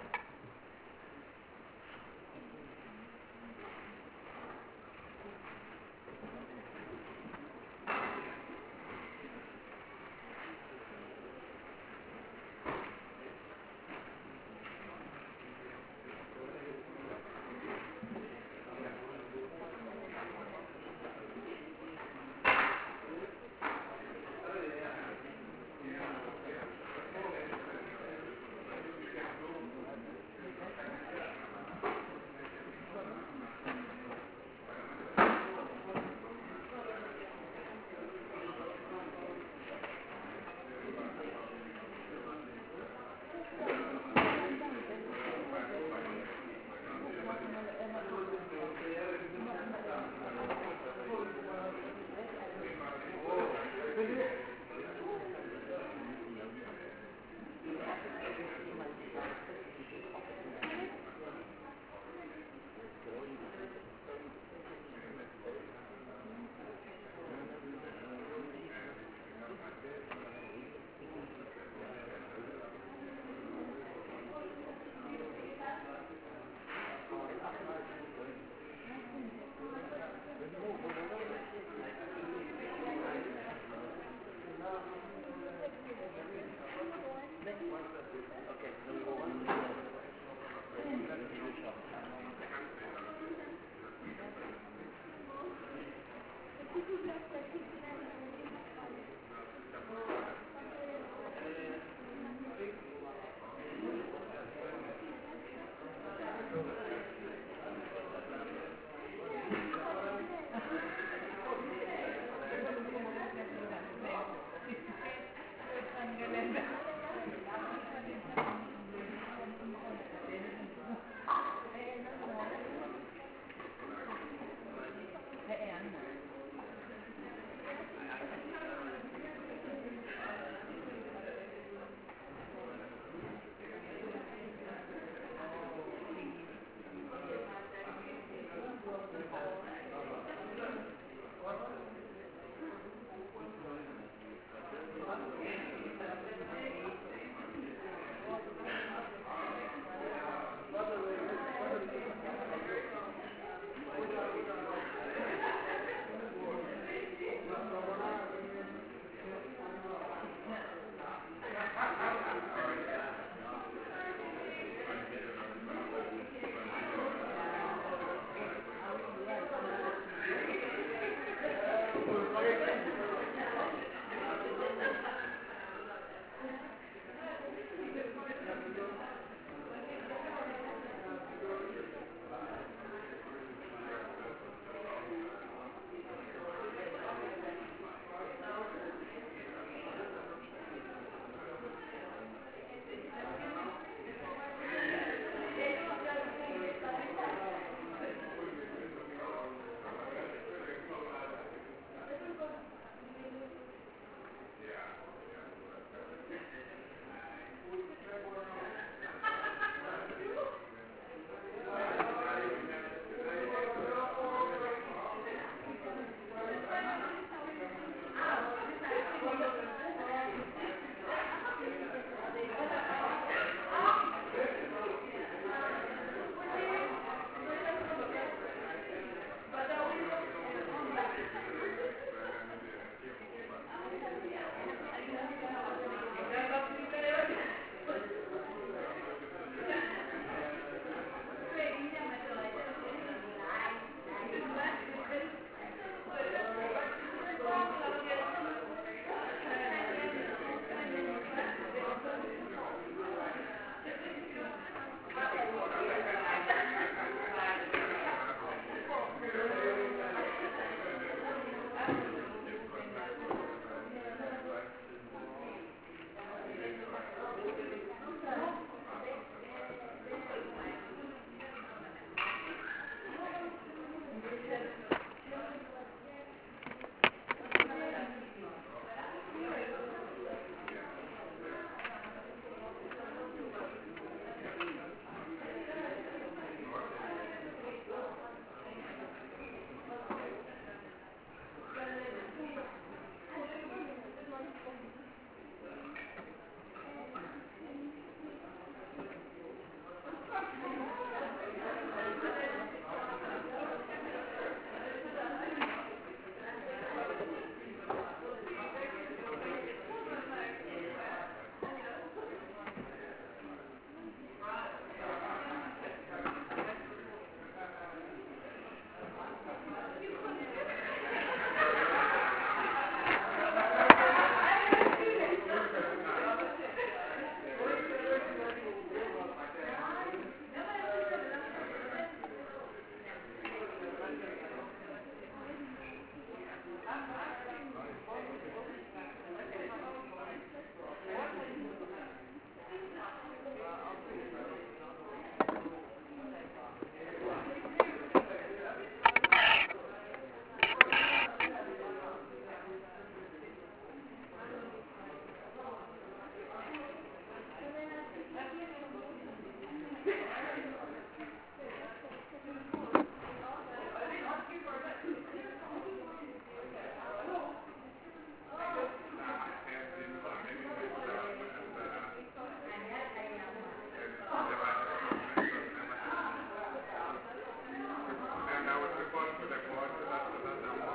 Speaker 10: And I would report to the board that the